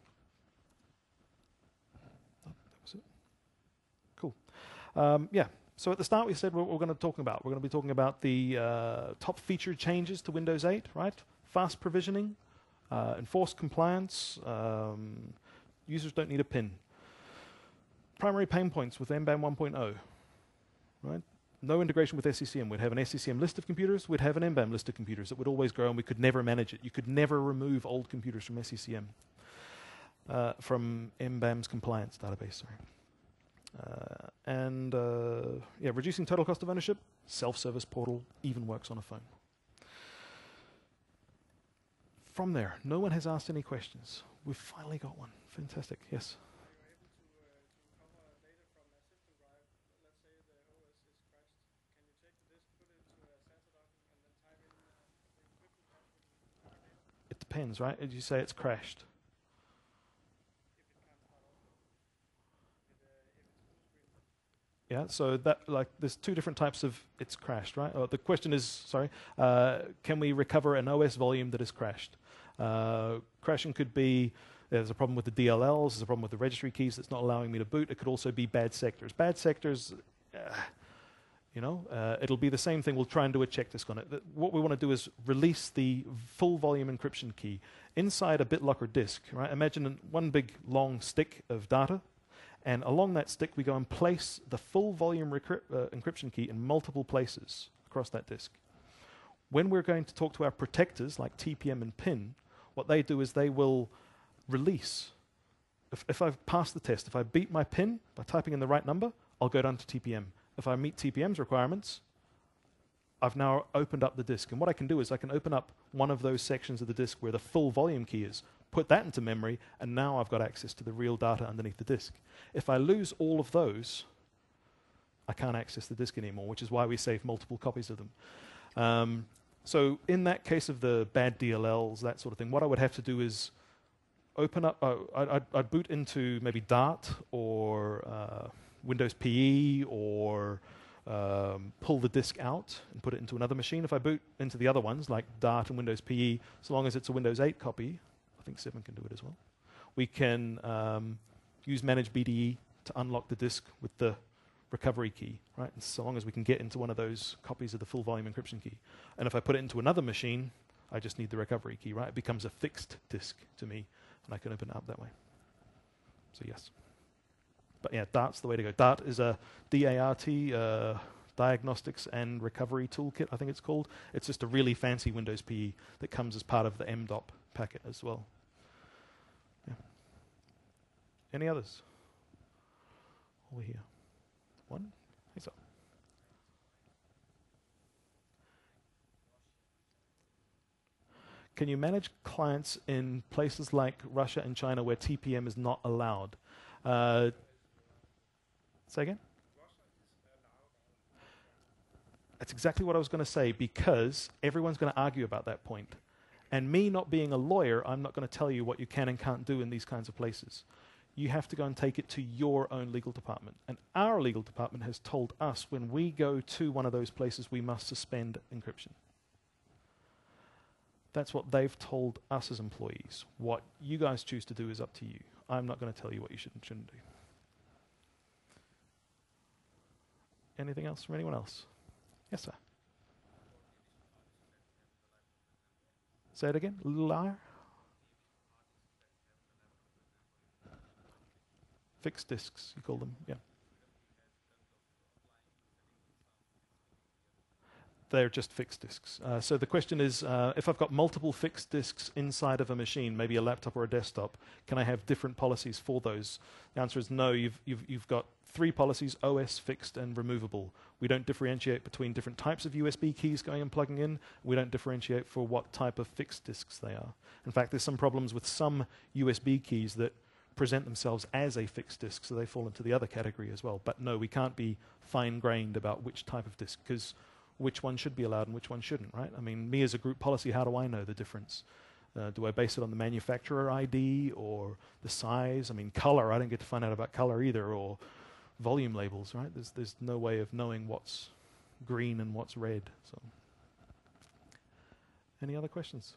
Oh, that was it. Cool. Um, yeah. So at the start we said what we're going to talk about. We're going to be talking about the uh, top feature changes to Windows eight, right? Fast provisioning, uh, enforced compliance, um, users don't need a PIN. Primary pain points with M BAM one point oh, right? No integration with S C C M. We'd have an S C C M list of computers, we'd have an M BAM list of computers that would always grow, and we could never manage it. You could never remove old computers from S C C M, uh, from M BAM's compliance database, sorry. Uh, and uh, yeah, reducing total cost of ownership, self-service portal, even works on a phone. From there, no one has asked any questions. We've finally got one. Fantastic, yes? It depends, right? Did you say it's crashed? Yeah, so that, like, there's two different types of it's crashed, right? Oh, the question is, sorry, uh, can we recover an O S volume that is crashed? Uh, crashing could be, there's a problem with the D L Ls, there's a problem with the registry keys that's not allowing me to boot. It could also be bad sectors. Bad sectors, uh, you know, uh, it'll be the same thing. We'll try and do a check disk on it. Th what we want to do is release the full volume encryption key inside a BitLocker disk, right? Imagine one big long stick of data, and along that stick we go and place the full volume uh, encryption key in multiple places across that disk. When we're going to talk to our protectors like T P M and PIN, what they do is they will release. If, if I've passed the test, if I beat my PIN by typing in the right number, I'll go down to T P M. If I meet T P M's requirements, I've now opened up the disk. And what I can do is I can open up one of those sections of the disk where the full volume key is, put that into memory, and now I've got access to the real data underneath the disk. If I lose all of those, I can't access the disk anymore, which is why we save multiple copies of them. Um, so in that case of the bad D L Ls, that sort of thing, what I would have to do is open up, uh, I'd, I'd boot into maybe Dart or uh, Windows P E, or um, pull the disk out and put it into another machine. If I boot into the other ones, like Dart and Windows P E, so long as it's a Windows eight copy, I think seven can do it as well, we can um, use Manage B D E to unlock the disk with the recovery key, right? And so long as we can get into one of those copies of the full volume encryption key. And if I put it into another machine, I just need the recovery key, right? It becomes a fixed disk to me, and I can open it up that way. So yes. But yeah, Dart's the way to go. Dart is a D A R T, uh, Diagnostics and Recovery Toolkit, I think it's called. It's just a really fancy Windows P E that comes as part of the M D O P packet as well. Yeah. Any others? Over here. One? Thanks up. Can you manage clients in places like Russia and China where T P M is not allowed? Uh, say again? That's exactly what I was going to say, because everyone's going to argue about that point. And me not being a lawyer, I'm not going to tell you what you can and can't do in these kinds of places. You have to go and take it to your own legal department. And our legal department has told us when we go to one of those places, we must suspend encryption. That's what they've told us as employees. What you guys choose to do is up to you. I'm not going to tell you what you should and shouldn't do. Anything else from anyone else? Yes, sir. Say it again. Liar. Fixed disks, you call them, yeah. They're just fixed disks. Uh, so the question is, uh, if I've got multiple fixed disks inside of a machine, maybe a laptop or a desktop, can I have different policies for those? The answer is no. You've, you've, you've got three policies: O S, fixed, and removable. We don't differentiate between different types of U S B keys going and plugging in. We don't differentiate for what type of fixed disks they are. In fact, there's some problems with some U S B keys that present themselves as a fixed disk, so they fall into the other category as well. But no, we can't be fine-grained about which type of disk, because which one should be allowed and which one shouldn't, right? I mean, me as a group policy, how do I know the difference? Uh, do I base it on the manufacturer I D or the size? I mean, color, I don't get to find out about color either, or volume labels, right? There's, there's no way of knowing what's green and what's red. So, any other questions?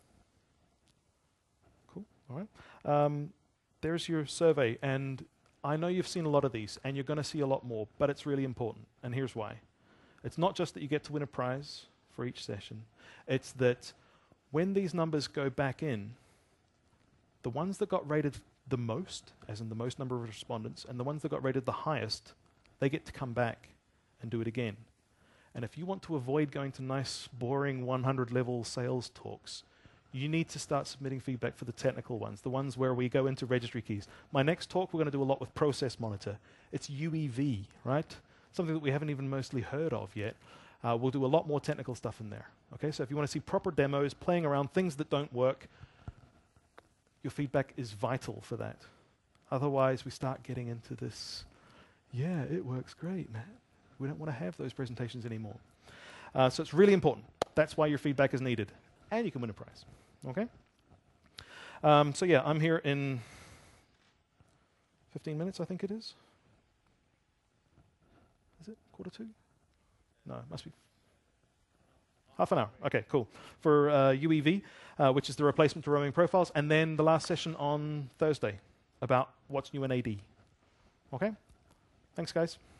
Cool, all right. Um, there's your survey, and I know you've seen a lot of these, and you're going to see a lot more, but it's really important, and here's why. It's not just that you get to win a prize for each session, it's that when these numbers go back in, the ones that got rated the most, as in the most number of respondents, and the ones that got rated the highest, they get to come back and do it again. And if you want to avoid going to nice, boring one hundred level sales talks, you need to start submitting feedback for the technical ones, the ones where we go into registry keys. My next talk, we're going to do a lot with Process Monitor. It's U E V, right? Something that we haven't even mostly heard of yet. Uh, we'll do a lot more technical stuff in there. Okay, so if you want to see proper demos, playing around, things that don't work, your feedback is vital for that. Otherwise, we start getting into this, yeah, it works great, man. We don't want to have those presentations anymore. Uh, so it's really important. That's why your feedback is needed. And you can win a prize. Okay? Um, so yeah, I'm here in fifteen minutes, I think it is. Is it quarter two? No, it must be half an hour. Okay, cool. For uh, U E V, uh, which is the replacement to roaming profiles, and then the last session on Thursday about what's new in A D. Okay? Thanks, guys.